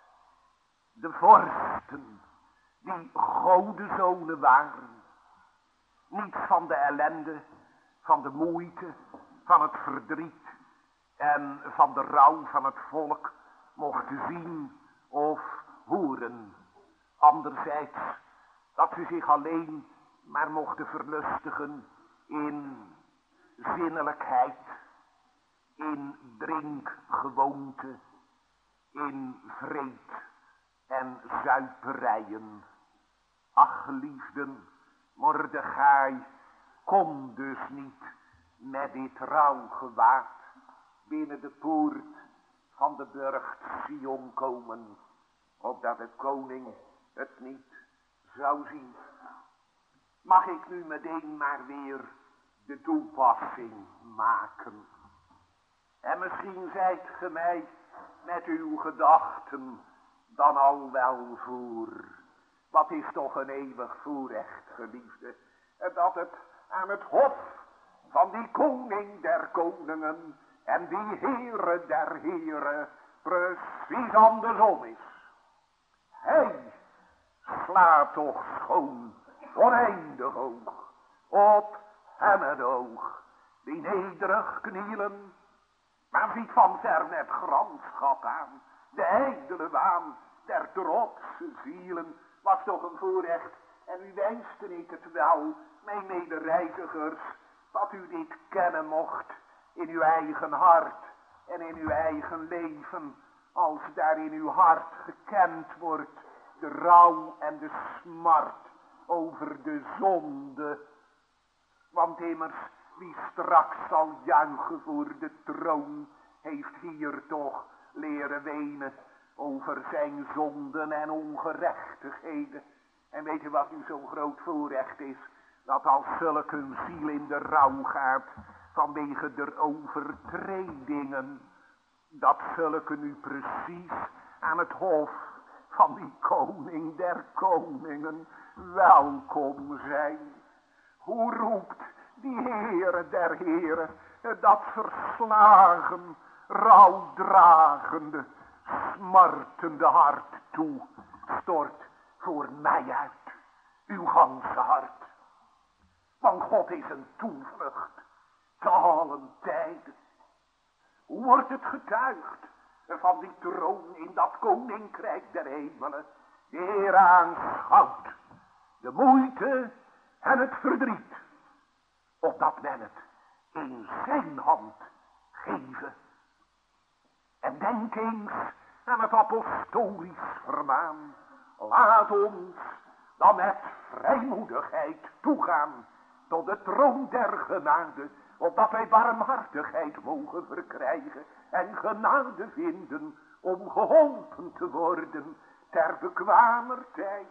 de vorsten die godenzonen waren, niets van de ellende, van de moeite, van het verdriet en van de rouw van het volk mochten zien of horen. Anderzijds dat ze zich alleen maar mochten verlustigen in zinnelijkheid, in drinkgewoonte, in vreed en zuiperijen. Ach, geliefden, Mordechai kon dus niet met dit rouwgewaad binnen de poort van de burcht Sion komen, opdat de koning het niet zou zien. Mag ik nu meteen maar weer de toepassing maken? En misschien zijt ge mij met uw gedachten dan al wel voor. Wat is toch een eeuwig voorrecht, geliefde, dat het aan het hof van die koning der koningen en die Heere der heren precies andersom is. Hij slaat toch schoon, oneindig hoog, op hem het oog, die nederig knielen, maar ziet van ver net gramschap aan. De ijdele waan der trotse zielen was toch een voorrecht, en u wenste ik het wel, mijn medereizigers, dat u dit kennen mocht in uw eigen hart en in uw eigen leven, als daar in uw hart gekend wordt de rouw en de smart over de zonde. Want immers, wie straks zal juichen voor de troon, heeft hier toch leren wenen over zijn zonden en ongerechtigheden. En weet u wat nu zo'n groot voorrecht is? Dat als zulk een ziel in de rouw gaat vanwege de overtredingen, dat zulke nu precies aan het hof van die koning der koningen welkom zijn. Hoe roept die Heere der Heren dat verslagen, rouwdragende, smartende hart toe? Stort voor mij uit uw ganse hart. Want God is een toevlucht te allen tijden. Hoe wordt het getuigd van die troon in dat koninkrijk der hemelen? De Heer aanschouwt de moeite en het verdriet, opdat men het in zijn hand geven. En denk eens aan het apostolisch vermaan. Laat ons dan met vrijmoedigheid toegaan tot de troon der genade, opdat wij barmhartigheid mogen verkrijgen en genade vinden om geholpen te worden ter bekwamer tijd.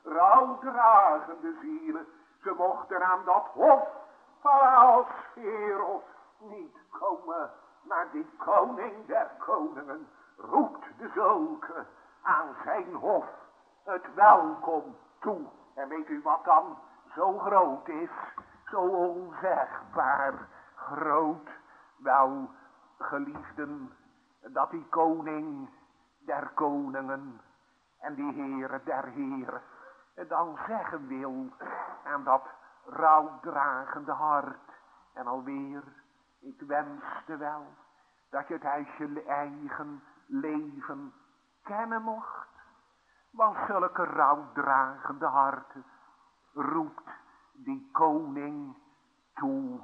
Rouwdragende zielen, ze mochten aan dat hof van Ahasveros niet komen, maar die koning der koningen roept de zulke aan zijn hof het welkom toe. En weet u wat dan zo groot is, zo onzegbaar groot? Wel, geliefden, dat die koning der koningen en die Heere der heren dan zeggen wil aan dat rouwdragende hart. En alweer, ik wenste wel dat je het uit je eigen leven kennen mocht. Want zulke rouwdragende harten roept die koning toe.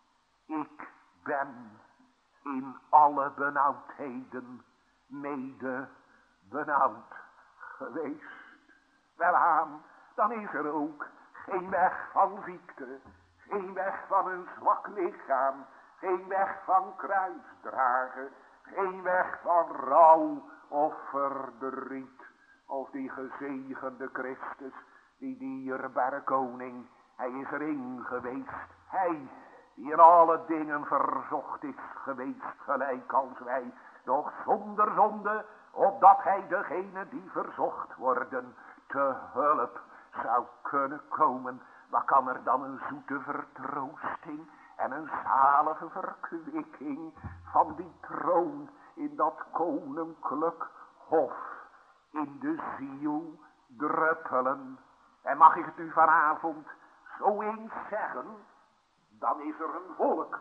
Ik ben in alle benauwdheden mede benauwd geweest. Welaan, dan is er ook geen weg van ziekte, geen weg van een zwak lichaam, geen weg van kruisdragen, geen weg van rouw of verdriet. Of die gezegende Christus, die dierbare koning, hij is erin geweest. Hij die in alle dingen verzocht is geweest, gelijk als wij, doch zonder zonde, opdat hij degene die verzocht worden te hulp zou kunnen komen. Wat kan er dan een zoete vertroosting en een zalige verkwikking van die troon in dat koninklijk hof in de ziel druppelen? En mag ik het u vanavond zo eens zeggen, dan is er een volk,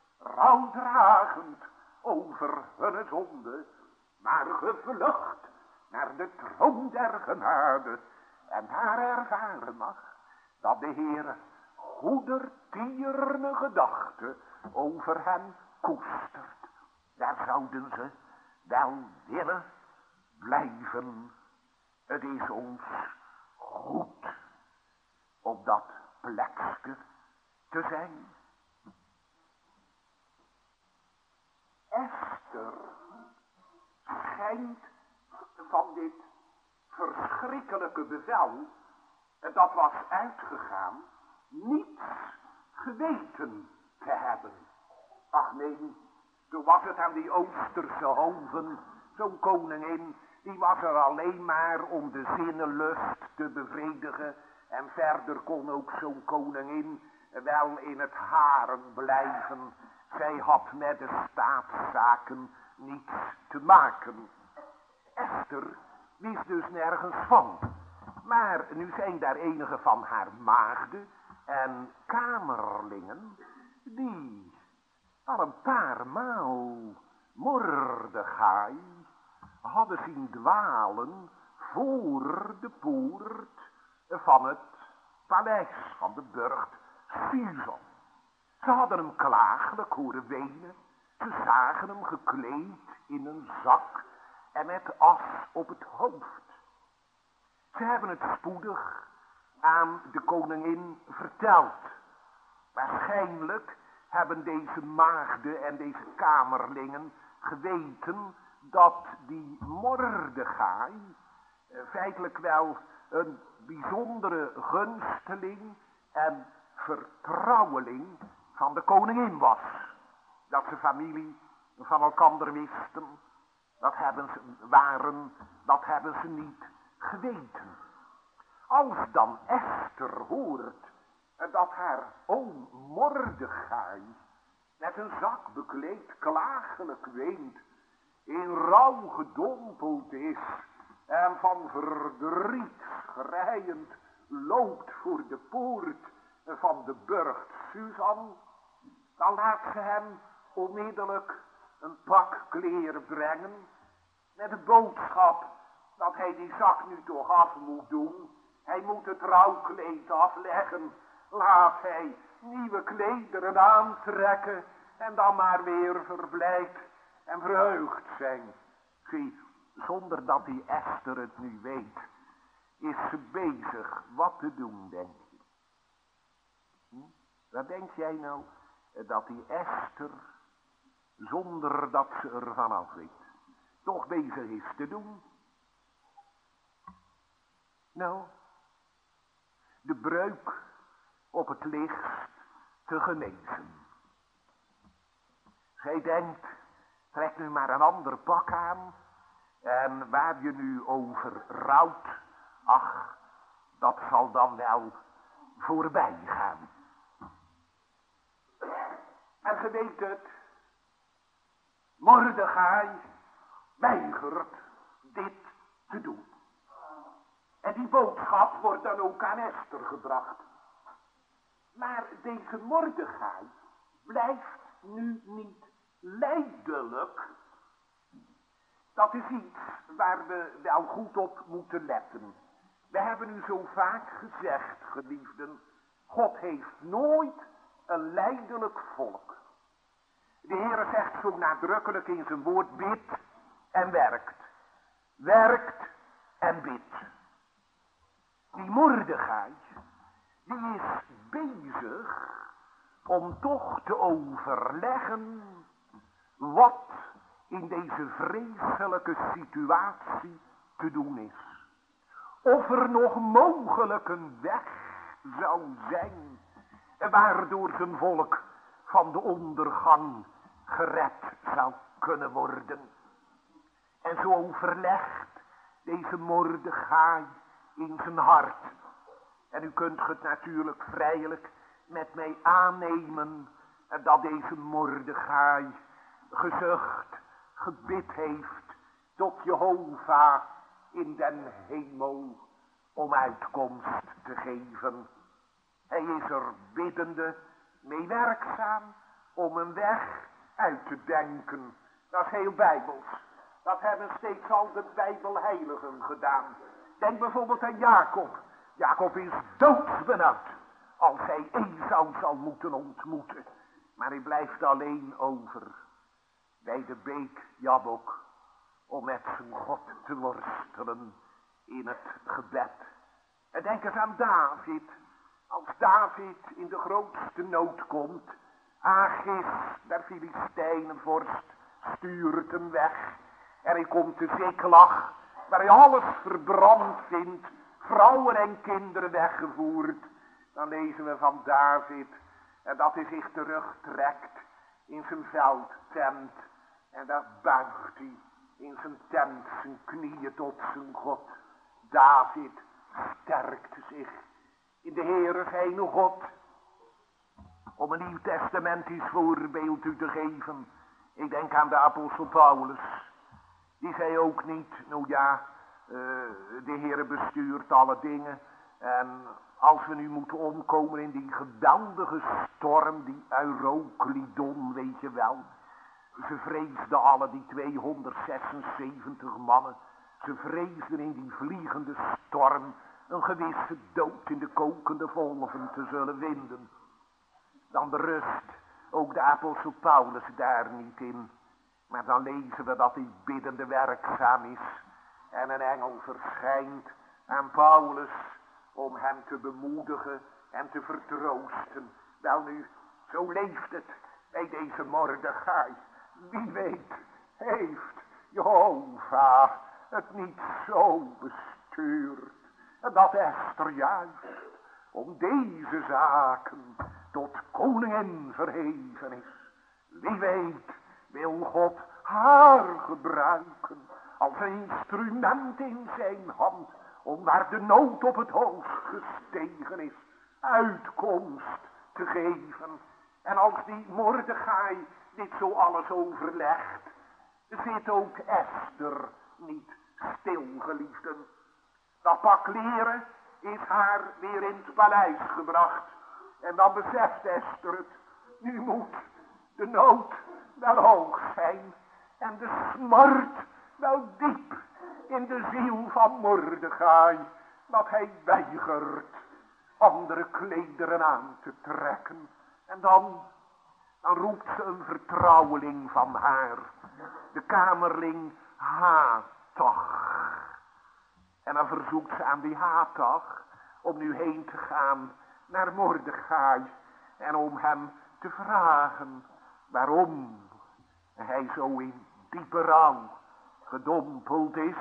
rouwdragend over hun zonde, maar gevlucht naar de troon der genade, en daar ervaren mag dat de Heer goedertierne gedachten over hen koestert. Daar zouden ze wel willen blijven. Het is ons goed op dat plekje te zijn. Esther schijnt van dit verschrikkelijke bevel, dat was uitgegaan, niets geweten te hebben. Ach nee, toen was het aan die Oosterse hoven, zo'n koningin, die was er alleen maar om de zinnenlust te bevredigen. En verder kon ook zo'n koningin wel in het haren blijven. Zij had met de staatszaken niets te maken. Esther wist dus nergens van. Maar nu zijn daar enige van haar maagden en kamerlingen die al een paar maal Mordechai hadden zien dwalen voor de poort van het paleis van de burcht Susan. Ze hadden hem klagelijk horen wenen. Ze zagen hem gekleed in een zak en met as op het hoofd. Ze hebben het spoedig aan de koningin verteld. Waarschijnlijk hebben deze maagden en deze kamerlingen geweten dat die Mordechai eh, feitelijk wel een bijzondere gunsteling en vertrouweling van de koningin was. Dat ze familie van elkander wisten, dat hebben ze, waren, dat hebben ze niet geweten. Als dan Esther hoort dat haar oom Mordechai met een zak bekleed klagelijk weent, in rouw gedompeld is en van verdriet schreiend loopt voor de poort van de burcht Susan, dan laat ze hem onmiddellijk een pak kleren brengen met de boodschap dat hij die zak nu toch af moet doen. Hij moet het rouwkleed afleggen. Laat hij nieuwe klederen aantrekken en dan maar weer verblijd en verheugd zijn. Zie, zonder dat die Esther het nu weet, is ze bezig wat te doen, denk je. Hm? Wat denk jij nou dat die Esther, zonder dat ze er vanaf weet, toch bezig is te doen? Nou, de breuk op het licht te genezen. Zij denkt, trek nu maar een ander pak aan en waar je nu over rouwt, ach, dat zal dan wel voorbij gaan. En ze weet het, Mordechai weigert dit te doen. En die boodschap wordt dan ook aan Esther gebracht. Maar deze Mordechai blijft nu niet lijdelijk. Dat is iets waar we wel goed op moeten letten. We hebben u zo vaak gezegd, geliefden, God heeft nooit een lijdelijk volk. De Heere zegt zo nadrukkelijk in zijn woord, bid en werkt. Werkt en bidt. Die Mordechai, die is bezig om toch te overleggen wat in deze vreselijke situatie te doen is. Of er nog mogelijk een weg zou zijn waardoor zijn volk van de ondergang gered zou kunnen worden. En zo overlegt deze Mordechai in zijn hart. En u kunt het natuurlijk vrijelijk met mij aannemen dat deze Mordechai gezucht, gebid heeft tot Jehovah in den hemel om uitkomst te geven. Hij is er biddende mee werkzaam om een weg uit te denken. Dat is heel bijbels. Dat hebben steeds al de bijbelheiligen gedaan. Denk bijvoorbeeld aan Jacob. Jacob is doodsbenauwd als hij Esau zal moeten ontmoeten. Maar hij blijft alleen over bij de beek Jabok om met zijn God te worstelen in het gebed. En denk eens aan David. Als David in de grootste nood komt, Achis, der Filistijnenvorst, stuurt hem weg. En hij komt te Ziklag, waar hij alles verbrand vindt, vrouwen en kinderen weggevoerd. Dan lezen we van David, en dat hij zich terugtrekt in zijn veldtent. En daar buigt hij in zijn tent zijn knieën tot zijn God. David sterkt zich in de Heere zijn God. Om een nieuw testamentisch voorbeeld u te geven. Ik denk aan de apostel Paulus. Die zei ook niet, nou ja, uh, de Heere bestuurt alle dingen. En als we nu moeten omkomen in die geweldige storm, die Euroclydon, weet je wel. Ze vreesden alle, die tweehonderdzesenzeventig mannen. Ze vreesden in die vliegende storm een gewisse dood in de kokende golven te zullen vinden. Dan berust ook de apostel Paulus daar niet in. Maar dan lezen we dat hij biddende werkzaam is. En een engel verschijnt aan Paulus om hem te bemoedigen en te vertroosten. Wel nu, zo leeft het bij deze Mordechai. Wie weet, heeft Jehovah het niet zo bestuurt. En dat Esther juist om deze zaken tot koningin verheven is. Wie weet wil God haar gebruiken als een instrument in zijn hand, om waar de nood op het hoofd gestegen is, uitkomst te geven. En als die Mordechai dit zo alles overlegt, zit ook Esther niet stil, geliefden. Dat pak kleren is haar weer in het paleis gebracht. En dan beseft Esther het. Nu moet de nood wel hoog zijn. En de smart wel diep in de ziel van Mordechai. Dat hij weigert andere klederen aan te trekken. En dan, dan roept ze een vertrouweling van haar. De kamerling Hatach. En dan verzoekt ze aan die Hatach om nu heen te gaan naar Mordechai. En om hem te vragen waarom hij zo in diepe rouw gedompeld is.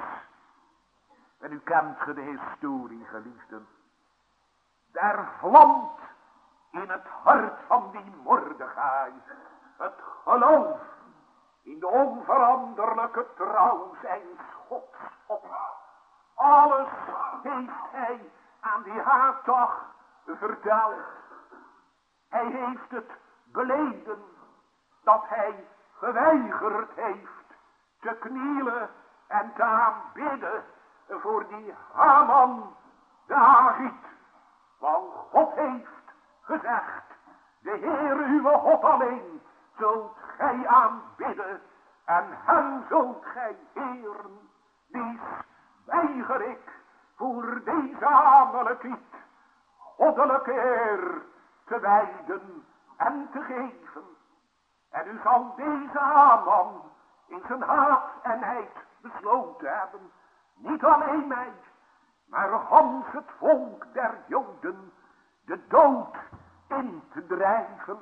En u kent ge de historie, geliefden. Daar vlamt in het hart van die Mordechai het geloof in de onveranderlijke trouw zijns Gods op. Alles heeft hij aan die Hatach verteld. Hij heeft het beleden dat hij geweigerd heeft te knielen en te aanbidden voor die Haman David. Want God heeft gezegd, de Heer uw God alleen zult gij aanbidden en hem zult gij eren. Dies weiger ik voor deze Amalekiet goddelijke eer te wijden en te geven. En u zal deze Haman in zijn haat en heid besloten hebben, niet alleen mij, maar gans het volk der Joden de dood in te drijven.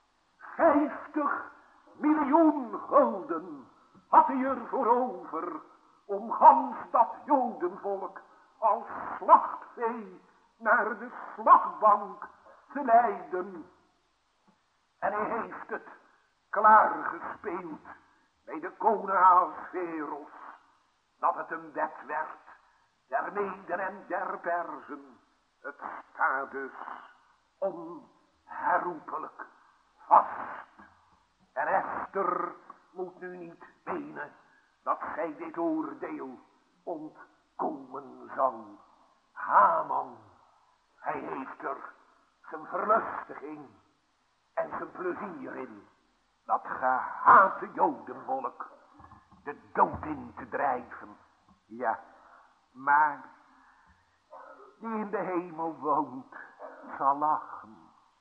Vijftig miljoen gulden had hij er voor over om gans dat Jodenvolk als slachtvee naar de slagbank te leiden. En hij heeft het klaargespeeld bij de koning Ahasveros, dat het een wet werd der Meden en der Perzen. Het staat dus onherroepelijk vast. En Esther moet nu niet menen dat zij dit oordeel ontkomen zal. Haman, hij heeft er zijn verlustiging en zijn plezier in dat gehate Jodenvolk de dood in te drijven. Ja, maar die in de hemel woont zal lachen.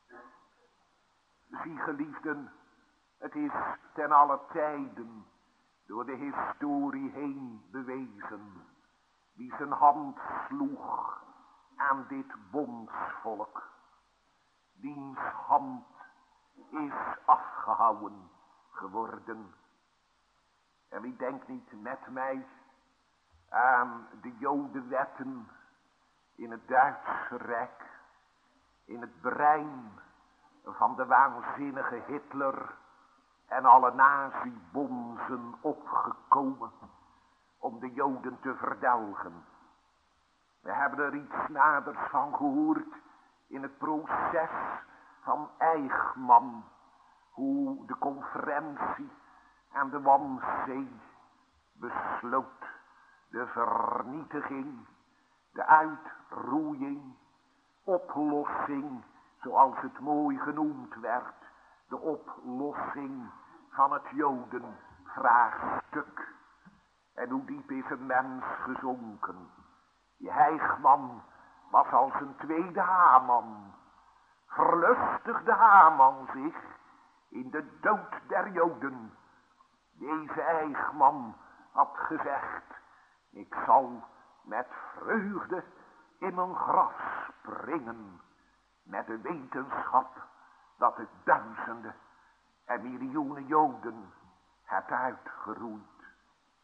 Zie, geliefden, het is ten alle tijden door de historie heen bewezen wie zijn hand sloeg aan dit bondsvolk. Diens hand is afgehouwen geworden. En wie denkt niet met mij aan de Jodenwetten in het Duitse Rijk, in het brein van de waanzinnige Hitler en alle nazi-bonzen opgekomen om de Joden te verdelgen. We hebben er iets naders van gehoord in het proces van Eichmann, hoe de conferentie aan de Wannsee besloot de vernietiging, de uitroeiing, oplossing, zoals het mooi genoemd werd, de oplossing van het Jodenvraagstuk. En hoe diep is een mens gezonken. Die Eichmann was als een tweede Haman. Verlustigde Haman zich in de dood der Joden. Deze Eichmann had gezegd, ik zal met vreugde in mijn graf springen, met de wetenschap dat het duizenden en miljoenen Joden hebt uitgeroeid.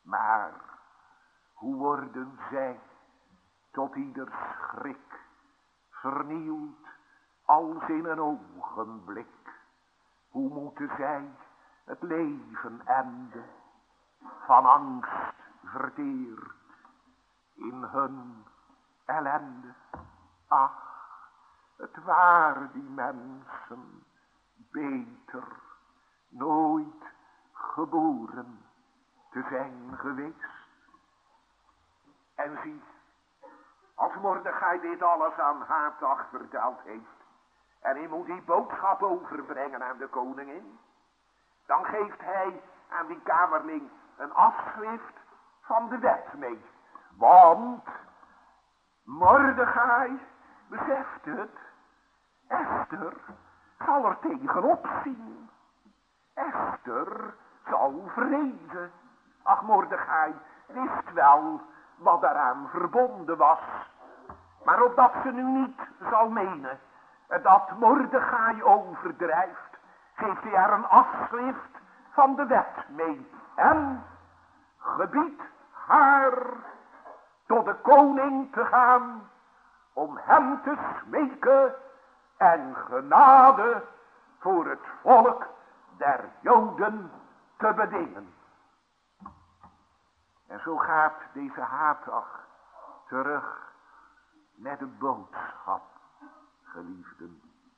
Maar hoe worden zij tot ieder schrik vernieuwd als in een ogenblik? Hoe moeten zij het leven enden, van angst verteerd in hun ellende? Ach, het waren die mensen beter nooit geboren te zijn geweest. En zie, als Mordechai dit alles aan Hatach verteld heeft, en hij moet die boodschap overbrengen aan de koningin, dan geeft hij aan die kamerling een afschrift van de wet mee. Want Mordechai beseft het, Esther zal er tegenop zien. Esther zal vrezen. Ach, Mordechai wist wel wat daaraan verbonden was. Maar opdat ze nu niet zal menen dat Mordechai overdrijft, geeft hij haar een afschrift van de wet mee. En gebiedt haar tot de koning te gaan om hem te smeken en genade voor het volk der Joden te bedingen. En zo gaat deze Hatach terug met de boodschap, geliefden.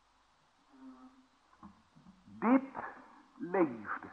Dit leefde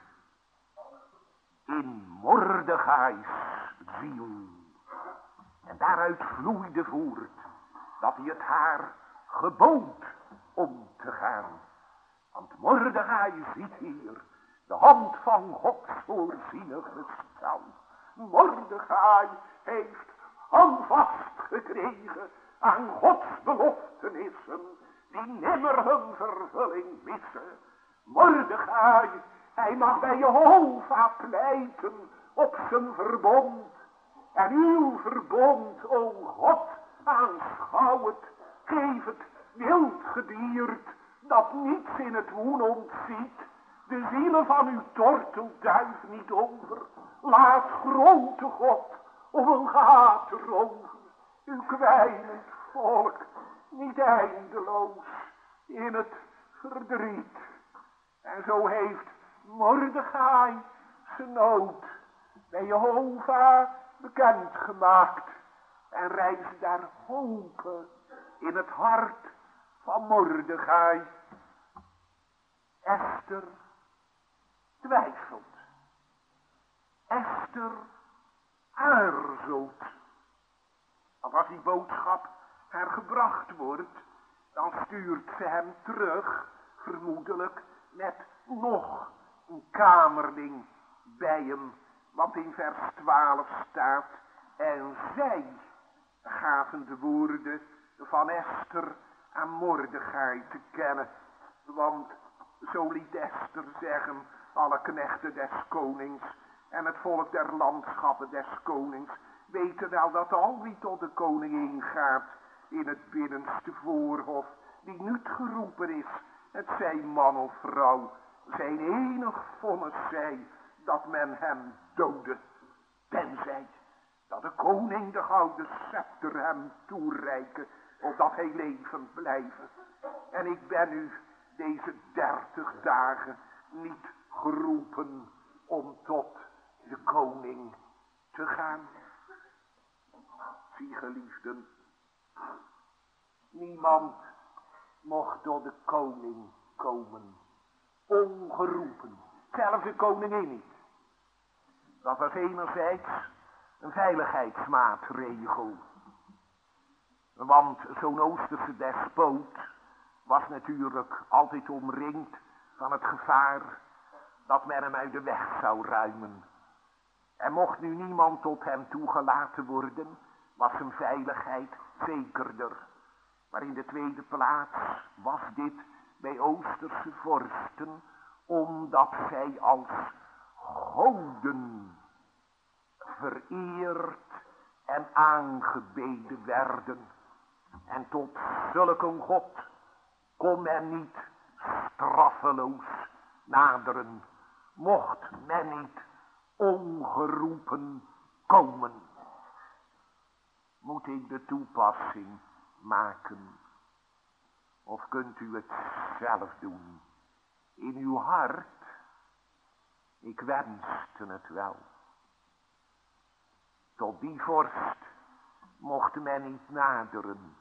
in Mordechai's ziel. En daaruit vloeide voort dat hij het haar gebood om te gaan. Want Mordechai ziet hier de hand van Gods voorzienige spel. Mordechai heeft handvast gekregen aan Gods beloftenissen die nimmer hun vervulling missen. Mordechai, hij mag bij Jehovah pleiten op zijn verbond. En uw verbond, o God, aanschouw het, geef het wild gediert, dat niets in het woen ontziet, de zielen van uw tortelduif niet over. Laat grote God om een gehaat te roven, uw kwijnend volk niet eindeloos in het verdriet. En zo heeft Mordechai zijn nood bij Jehovah bekendgemaakt en reist daar hopen in het hart van Mordechai. Esther twijfelt. Esther aarzelt. Want als die boodschap haar gebracht wordt, dan stuurt ze hem terug, vermoedelijk met nog een kamerling bij hem. Want in vers twaalf staat, en zij gaven de woorden van Esther aan Mordechai te kennen. Want zo liet Esther zeggen, alle knechten des konings en het volk der landschappen des konings weten wel dat al wie tot de koningin gaat in het binnenste voorhof, die niet geroepen is, het zij man of vrouw, zijn enig vonnis zij dat men hem dode, tenzij dat de koning de gouden scepter hem toereiken, opdat hij levend blijven. En ik ben u deze dertig dagen niet geroepen om tot de koning te gaan. Zie, geliefden, niemand mocht tot de koning komen, ongeroepen, zelfs de koningin niet. Dat was enerzijds een veiligheidsmaatregel. Want zo'n Oosterse despoot was natuurlijk altijd omringd van het gevaar dat men hem uit de weg zou ruimen. En mocht nu niemand tot hem toegelaten worden, was zijn veiligheid zekerder. Maar in de tweede plaats was dit bij Oosterse vorsten, omdat zij als goden vereerd en aangebeden werden. En tot zulk een God kon men niet straffeloos naderen, mocht men niet ongeroepen komen. Moet ik de toepassing maken? Of kunt u het zelf doen? In uw hart? Ik wenste het wel. Tot die vorst mocht men niet naderen.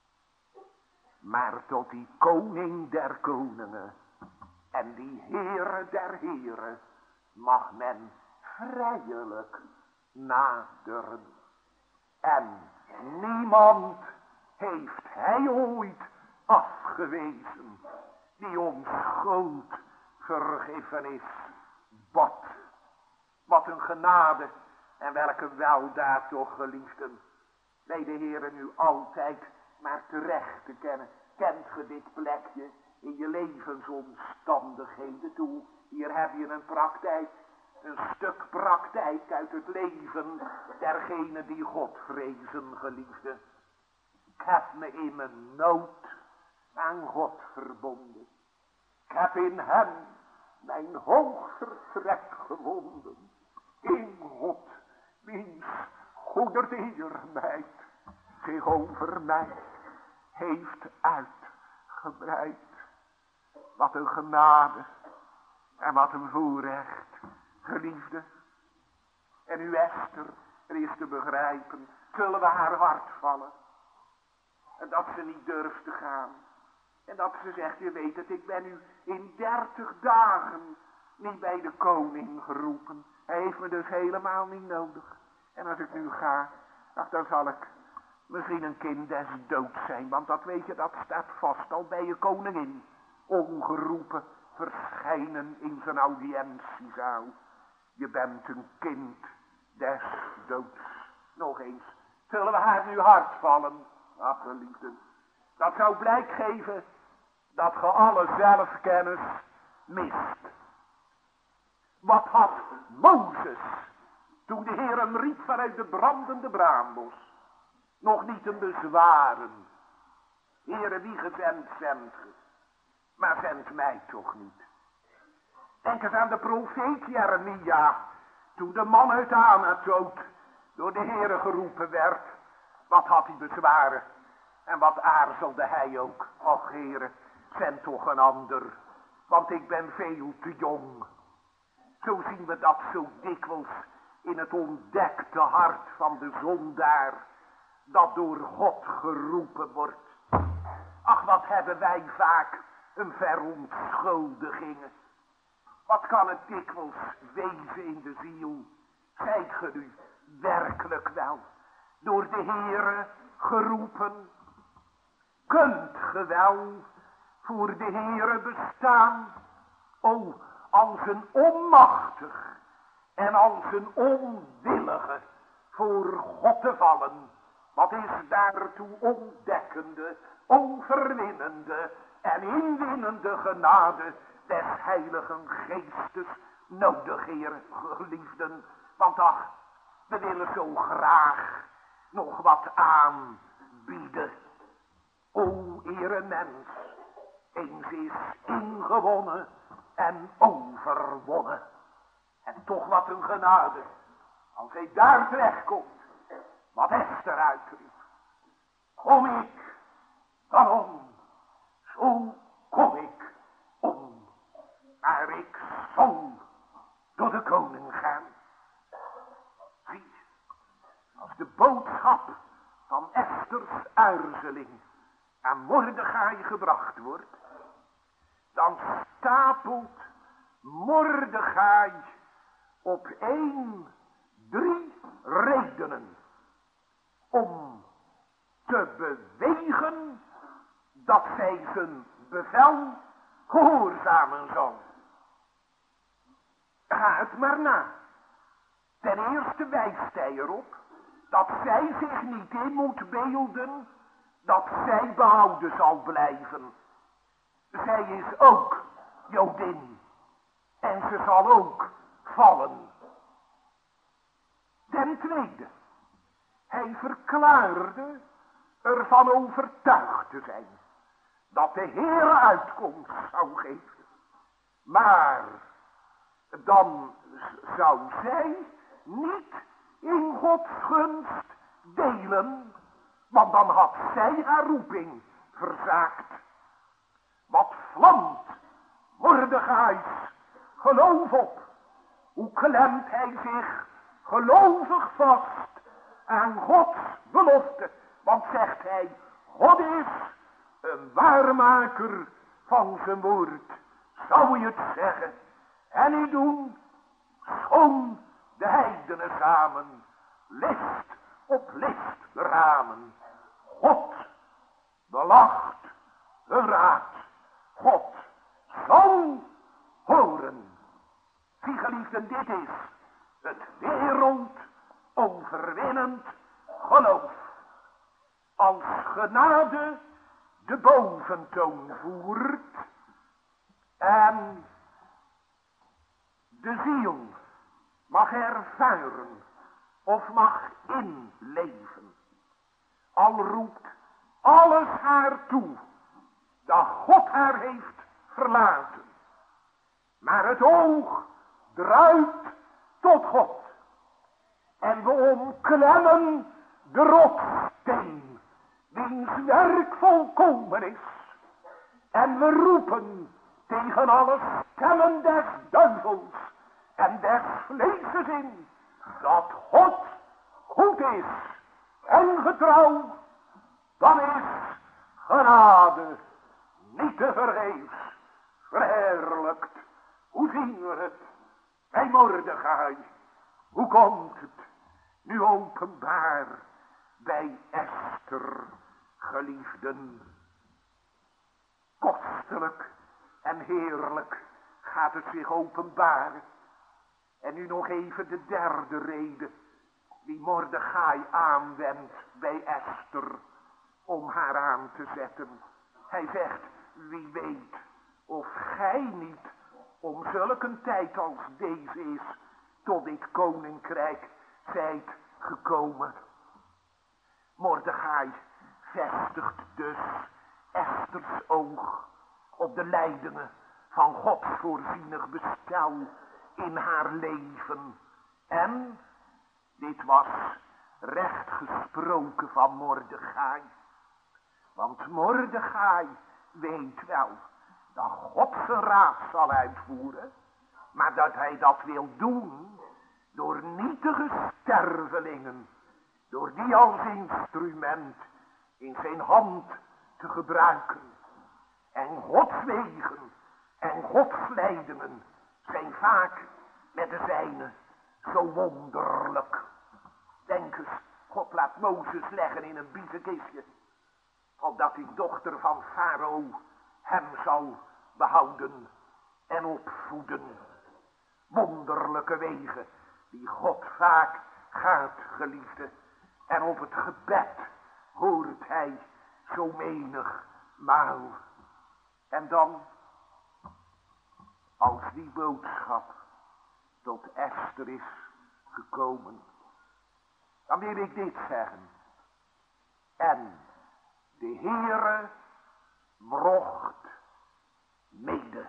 Maar tot die koning der koningen en die Heere der heren mag men vrijelijk naderen. En niemand heeft hij ooit afgewezen die ons groot vergiffenis bad. Wat een genade en welke weldaad toch, geliefden. Wij de Heere nu altijd maar terecht te kennen. Kent ge dit plekje in je levensomstandigheden toe? Hier heb je een praktijk, een stuk praktijk uit het leven dergenen die God vrezen, geliefden. Ik heb me in mijn nood aan God verbonden. Ik heb in hem mijn hoogvertrek gevonden. In God, wiens goedertierenheid zich over mij heeft uitgebreid. Wat een genade en wat een voorrecht, geliefde. En uw Esther, er is te begrijpen, zullen we haar hart vallen. En dat ze niet durft te gaan. En dat ze zegt, je weet het, ik ben u in dertig dagen niet bij de koning geroepen. Hij heeft me dus helemaal niet nodig. En als ik nu ga, ach, dan zal ik misschien een kind des doods zijn. Want dat weet je, dat staat vast al bij je koningin. Ongeroepen verschijnen in zijn audiëntiezaal. Je bent een kind des doods. Nog eens, zullen we haar nu hard vallen? Ach, geliefden, dat zou blijk geven dat ge alle zelfkennis mist. Wat had Mozes, toen de Heer hem riep vanuit de brandende braambos, nog niet een bezwaren? Heere, wie gezend zendt ge, maar zendt mij toch niet. Denk eens aan de profeet Jeremia, toen de man uit Anatoot door de Heere geroepen werd. Wat had hij bezwaren? En wat aarzelde hij ook? Och, Heere, zend toch een ander, want ik ben veel te jong. Zo zien we dat zo dikwijls in het ontdekte hart van de zondaar, dat door God geroepen wordt. Ach, wat hebben wij vaak een verontschuldigingen. Wat kan het dikwijls wezen in de ziel? Zijt ge nu werkelijk wel door de Heere geroepen? Kunt ge wel voor de Heere bestaan? O, als een onmachtig en als een onwillige voor God te vallen. Wat is daartoe ontdekkende, overwinnende en inwinnende genade des Heiligen Geestes nodig, Heer, geliefden. Want ach, we willen zo graag nog wat aanbieden. O, Heere mens, eens is ingewonnen en overwonnen. En toch wat een genade, als hij daar terechtkomt, wat Esther uitriep. Kom ik dan om, zo kom ik om. Maar ik zal door de koning gaan. Zie, als de boodschap van Esters aarzeling aan Mordechai gebracht wordt, dan stapelt Mordechai op één drie redenen om te bewegen dat zij zijn bevel gehoorzamen zal. Ga het maar na. Ten eerste wijst hij erop dat zij zich niet in moet beelden dat zij behouden zal blijven. Zij is ook Jodin en ze zal ook vallen. Ten tweede, hij verklaarde ervan overtuigd te zijn dat de Heere uitkomst zou geven. Maar dan zou zij niet in Gods gunst delen, want dan had zij haar roeping verzaakt. Wat vlamt Mordechai's geloof op, hoe klemt hij zich gelovig vast aan Gods belofte, want zegt hij, God is een waarmaker van zijn woord. Zou je het zeggen en niet doen, schoon de heidenen samen, list op list beramen. God belacht hun raad, God zal horen. Zie geliefden, dit is het wereld overwinnend geloof. Als genade de boventoon voert en de ziel mag ervaren of mag inleven. Al roept alles haar toe dat God haar heeft verlaten. Maar het oog druipt tot God. En we omklemmen de rotssteen, wiens werk volkomen is. En we roepen tegen alle stemmen des duivels en des vleeses in, dat God goed is en getrouw, dan is genade niet te vergeefs verheerlijkt. Hoe zien we het bij Mordechai? Hoe komt het nu openbaar bij Esther, geliefden? Kostelijk en heerlijk gaat het zich openbaren. En nu nog even de derde reden die Mordechai aanwendt bij Esther om haar aan te zetten. Hij zegt, wie weet of gij niet om zulk een tijd als deze is tot dit koninkrijk zijt gekomen. Mordechai vestigt dus Esters oog op de leidingen van Gods voorzienig bestel in haar leven. En dit was recht gesproken van Mordechai. Want Mordechai weet wel dat God zijn raad zal uitvoeren, maar dat hij dat wil doen door nietige stervelingen, door die als instrument in zijn hand te gebruiken. En Gods wegen en Gods leidingen zijn vaak met de zijne zo wonderlijk. Denk eens, God laat Mozes leggen in een biezenkistje, opdat die dochter van Farao hem zal behouden en opvoeden. Wonderlijke wegen die God vaak gaat, geliefde. En op het gebed hoort hij zo menig maal. En dan, als die boodschap tot Esther is gekomen, dan wil ik dit zeggen. En de Heere wrocht mede.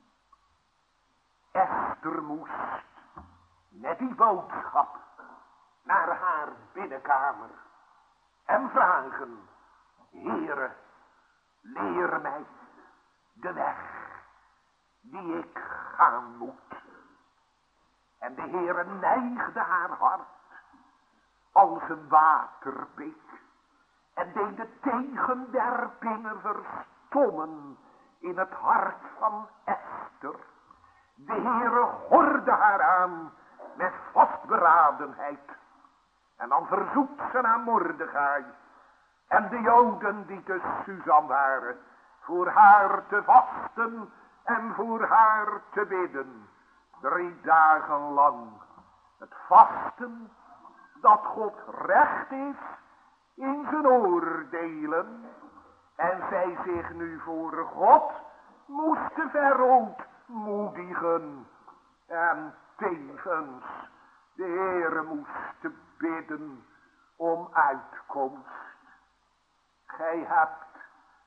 Esther moest met die boodschap naar haar binnenkamer en vragen, Heere, leer mij de weg die ik gaan moet. En de Heere neigde haar hart als een waterpik en deed de tegenwerpingen verstommen in het hart van Esther. De Heere hoorde haar aan met vastberadenheid. En dan verzoekt ze naar Mordechai en de Joden die te Susan waren, voor haar te vasten en voor haar te bidden. Drie dagen lang. Het vasten dat God recht is in zijn oordelen. En zij zich nu voor God moesten verootmoedigen. En tevens de Heere moesten bidden om uitkomst. Gij hebt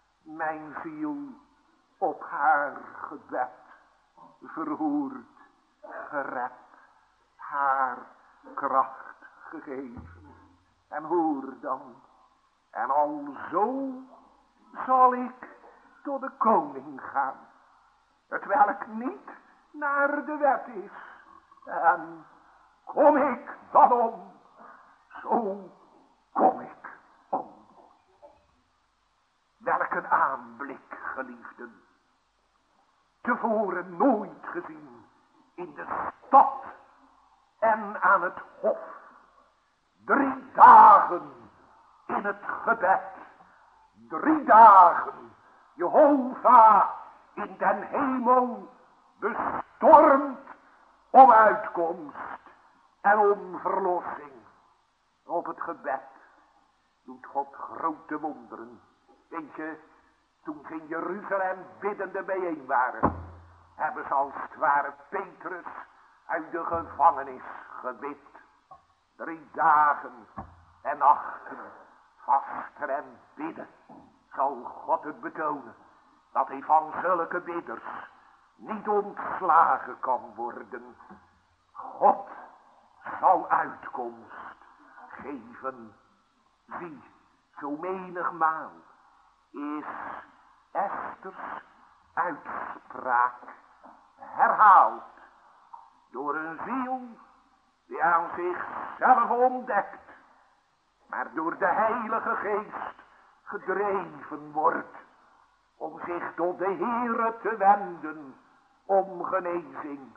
mijn ziel op haar gebed verhoord. gered, haar kracht gegeven. En hoor dan, en alzo zal ik tot de koning gaan, het welk niet naar de wet is. En kom ik dan om, zo kom ik om. Welk een aanblik, geliefden, tevoren nooit gezien in de stad en aan het hof. Drie dagen in het gebed, drie dagen Jehovah in den hemel bestormd om uitkomst en om verlossing. Op het gebed doet God grote wonderen. Weet je, toen ze in Jeruzalem biddende bijeen waren, hebben ze als het ware Petrus uit de gevangenis gebid. Drie dagen en nachten vasten en bidden, zal God het betonen dat hij van zulke bidders niet ontslagen kan worden. God zal uitkomst geven. Zie, zo menigmaal is Esters uitspraak herhaald door een ziel die aan zichzelf ontdekt, maar door de Heilige Geest gedreven wordt om zich tot de Heere te wenden om genezing.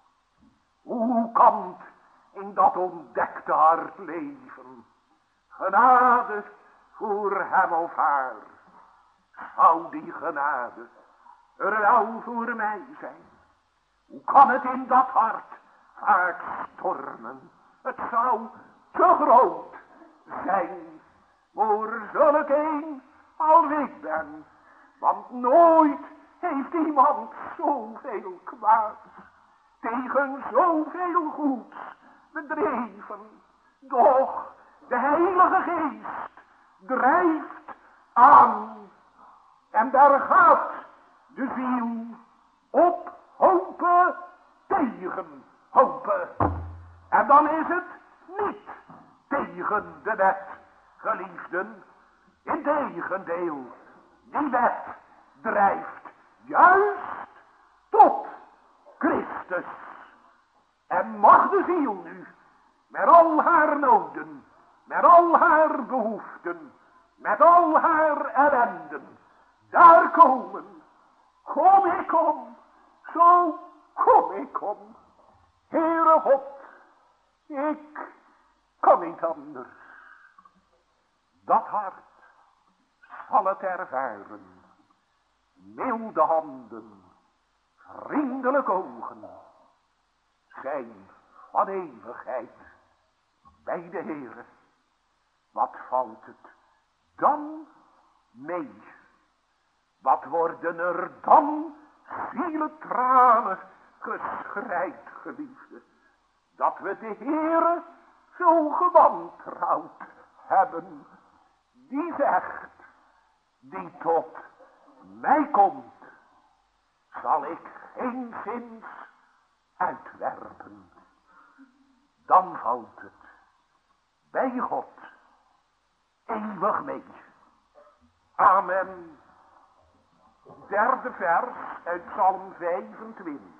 Hoe kan het in dat ontdekte hart leven? Genade voor hem of haar. Zou die genade er wel voor mij zijn? Hoe kan het in dat hart vaak stormen? Het zou te groot zijn voor zulk een als ik ben. Want nooit heeft iemand zoveel kwaads tegen zoveel goeds bedreven. Doch de Heilige Geest drijft aan en daar gaat de ziel op hopen tegen hopen. En dan is het niet tegen de wet, geliefden. Integendeel, die wet drijft juist tot Christus. En mag de ziel nu met al haar noden, met al haar behoeften, met al haar ellenden daar komen. Kom ik om, zo kom ik om. Heere God, ik kan niet anders. Dat hart zal het ervaren. Milde handen, vriendelijk ogen, zijn van eeuwigheid bij de Heere. Wat valt het dan mee? Wat worden er dan zieletranen geschreid, geliefde, dat we de Heere zo gewantrouwd hebben. Die zegt, die tot mij komt, zal ik geenszins uitwerpen. Dan valt het bij God eeuwig mee. Amen. Derde vers uit Psalm vijfentwintig.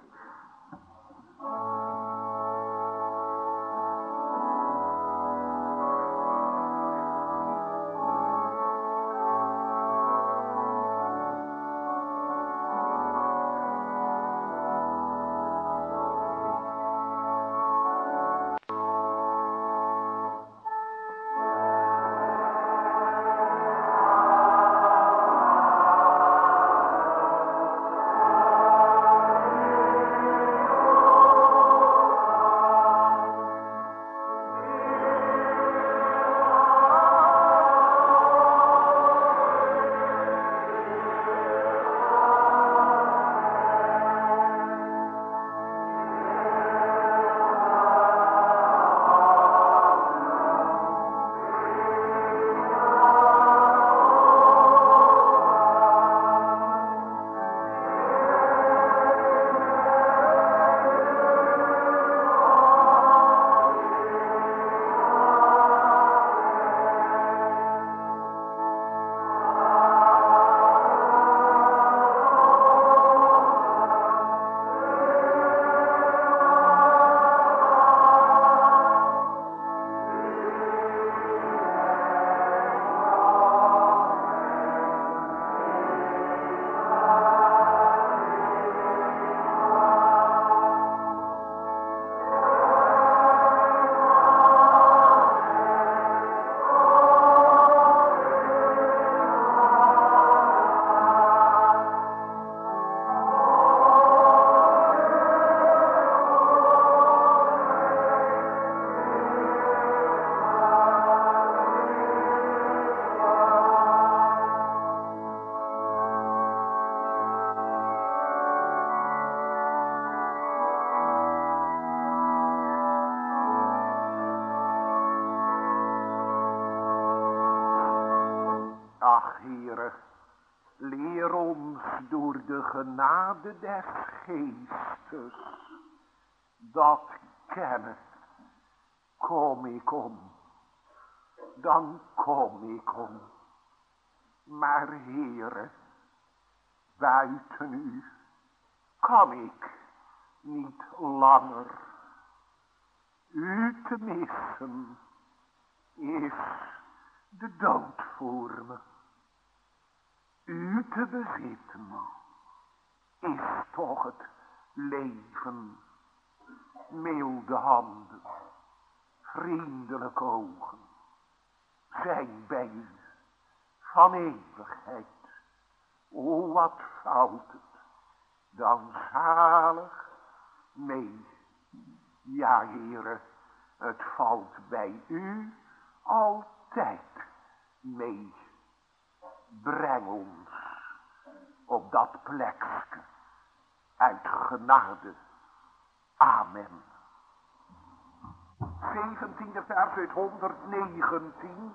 Leer ons door de genade des Geestes dat kennen. Kom ik om, dan kom ik om. Maar Heere, buiten u kan ik niet langer. U te missen is de dood voor me. U te bezitten is toch het leven. Milde handen, vriendelijke ogen zijn bij u van eeuwigheid. O, wat valt het dan zalig mee. Ja, Heere, het valt bij u altijd mee. Breng ons op dat plekje uit genade. Amen. zeventiende vers uit honderdnegentien.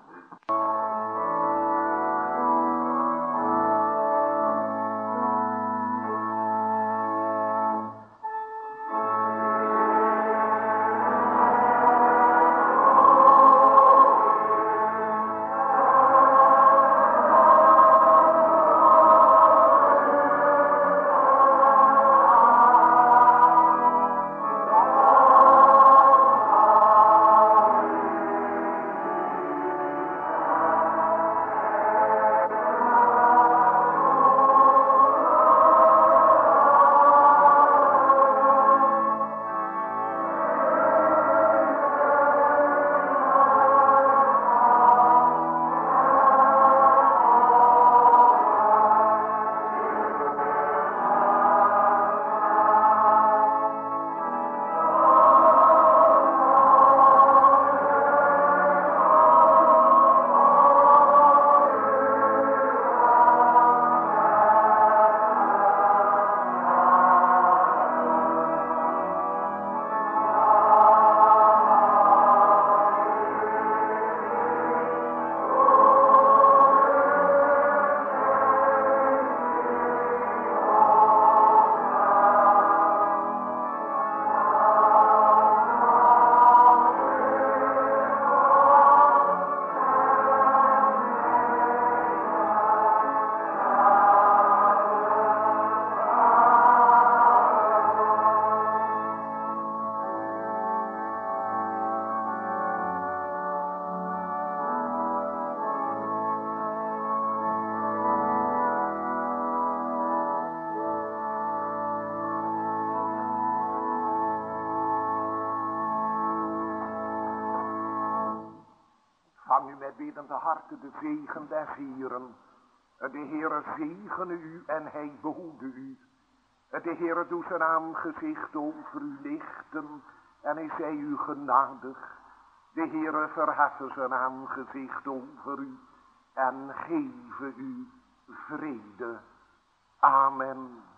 Vang u met biddende harten de zegen des Heeren. De Heere zegene u en hij behoede u. De Heere doet zijn aangezicht over u lichten en hij zij u genadig. De Heere verheffen zijn aangezicht over u en geven u vrede. Amen.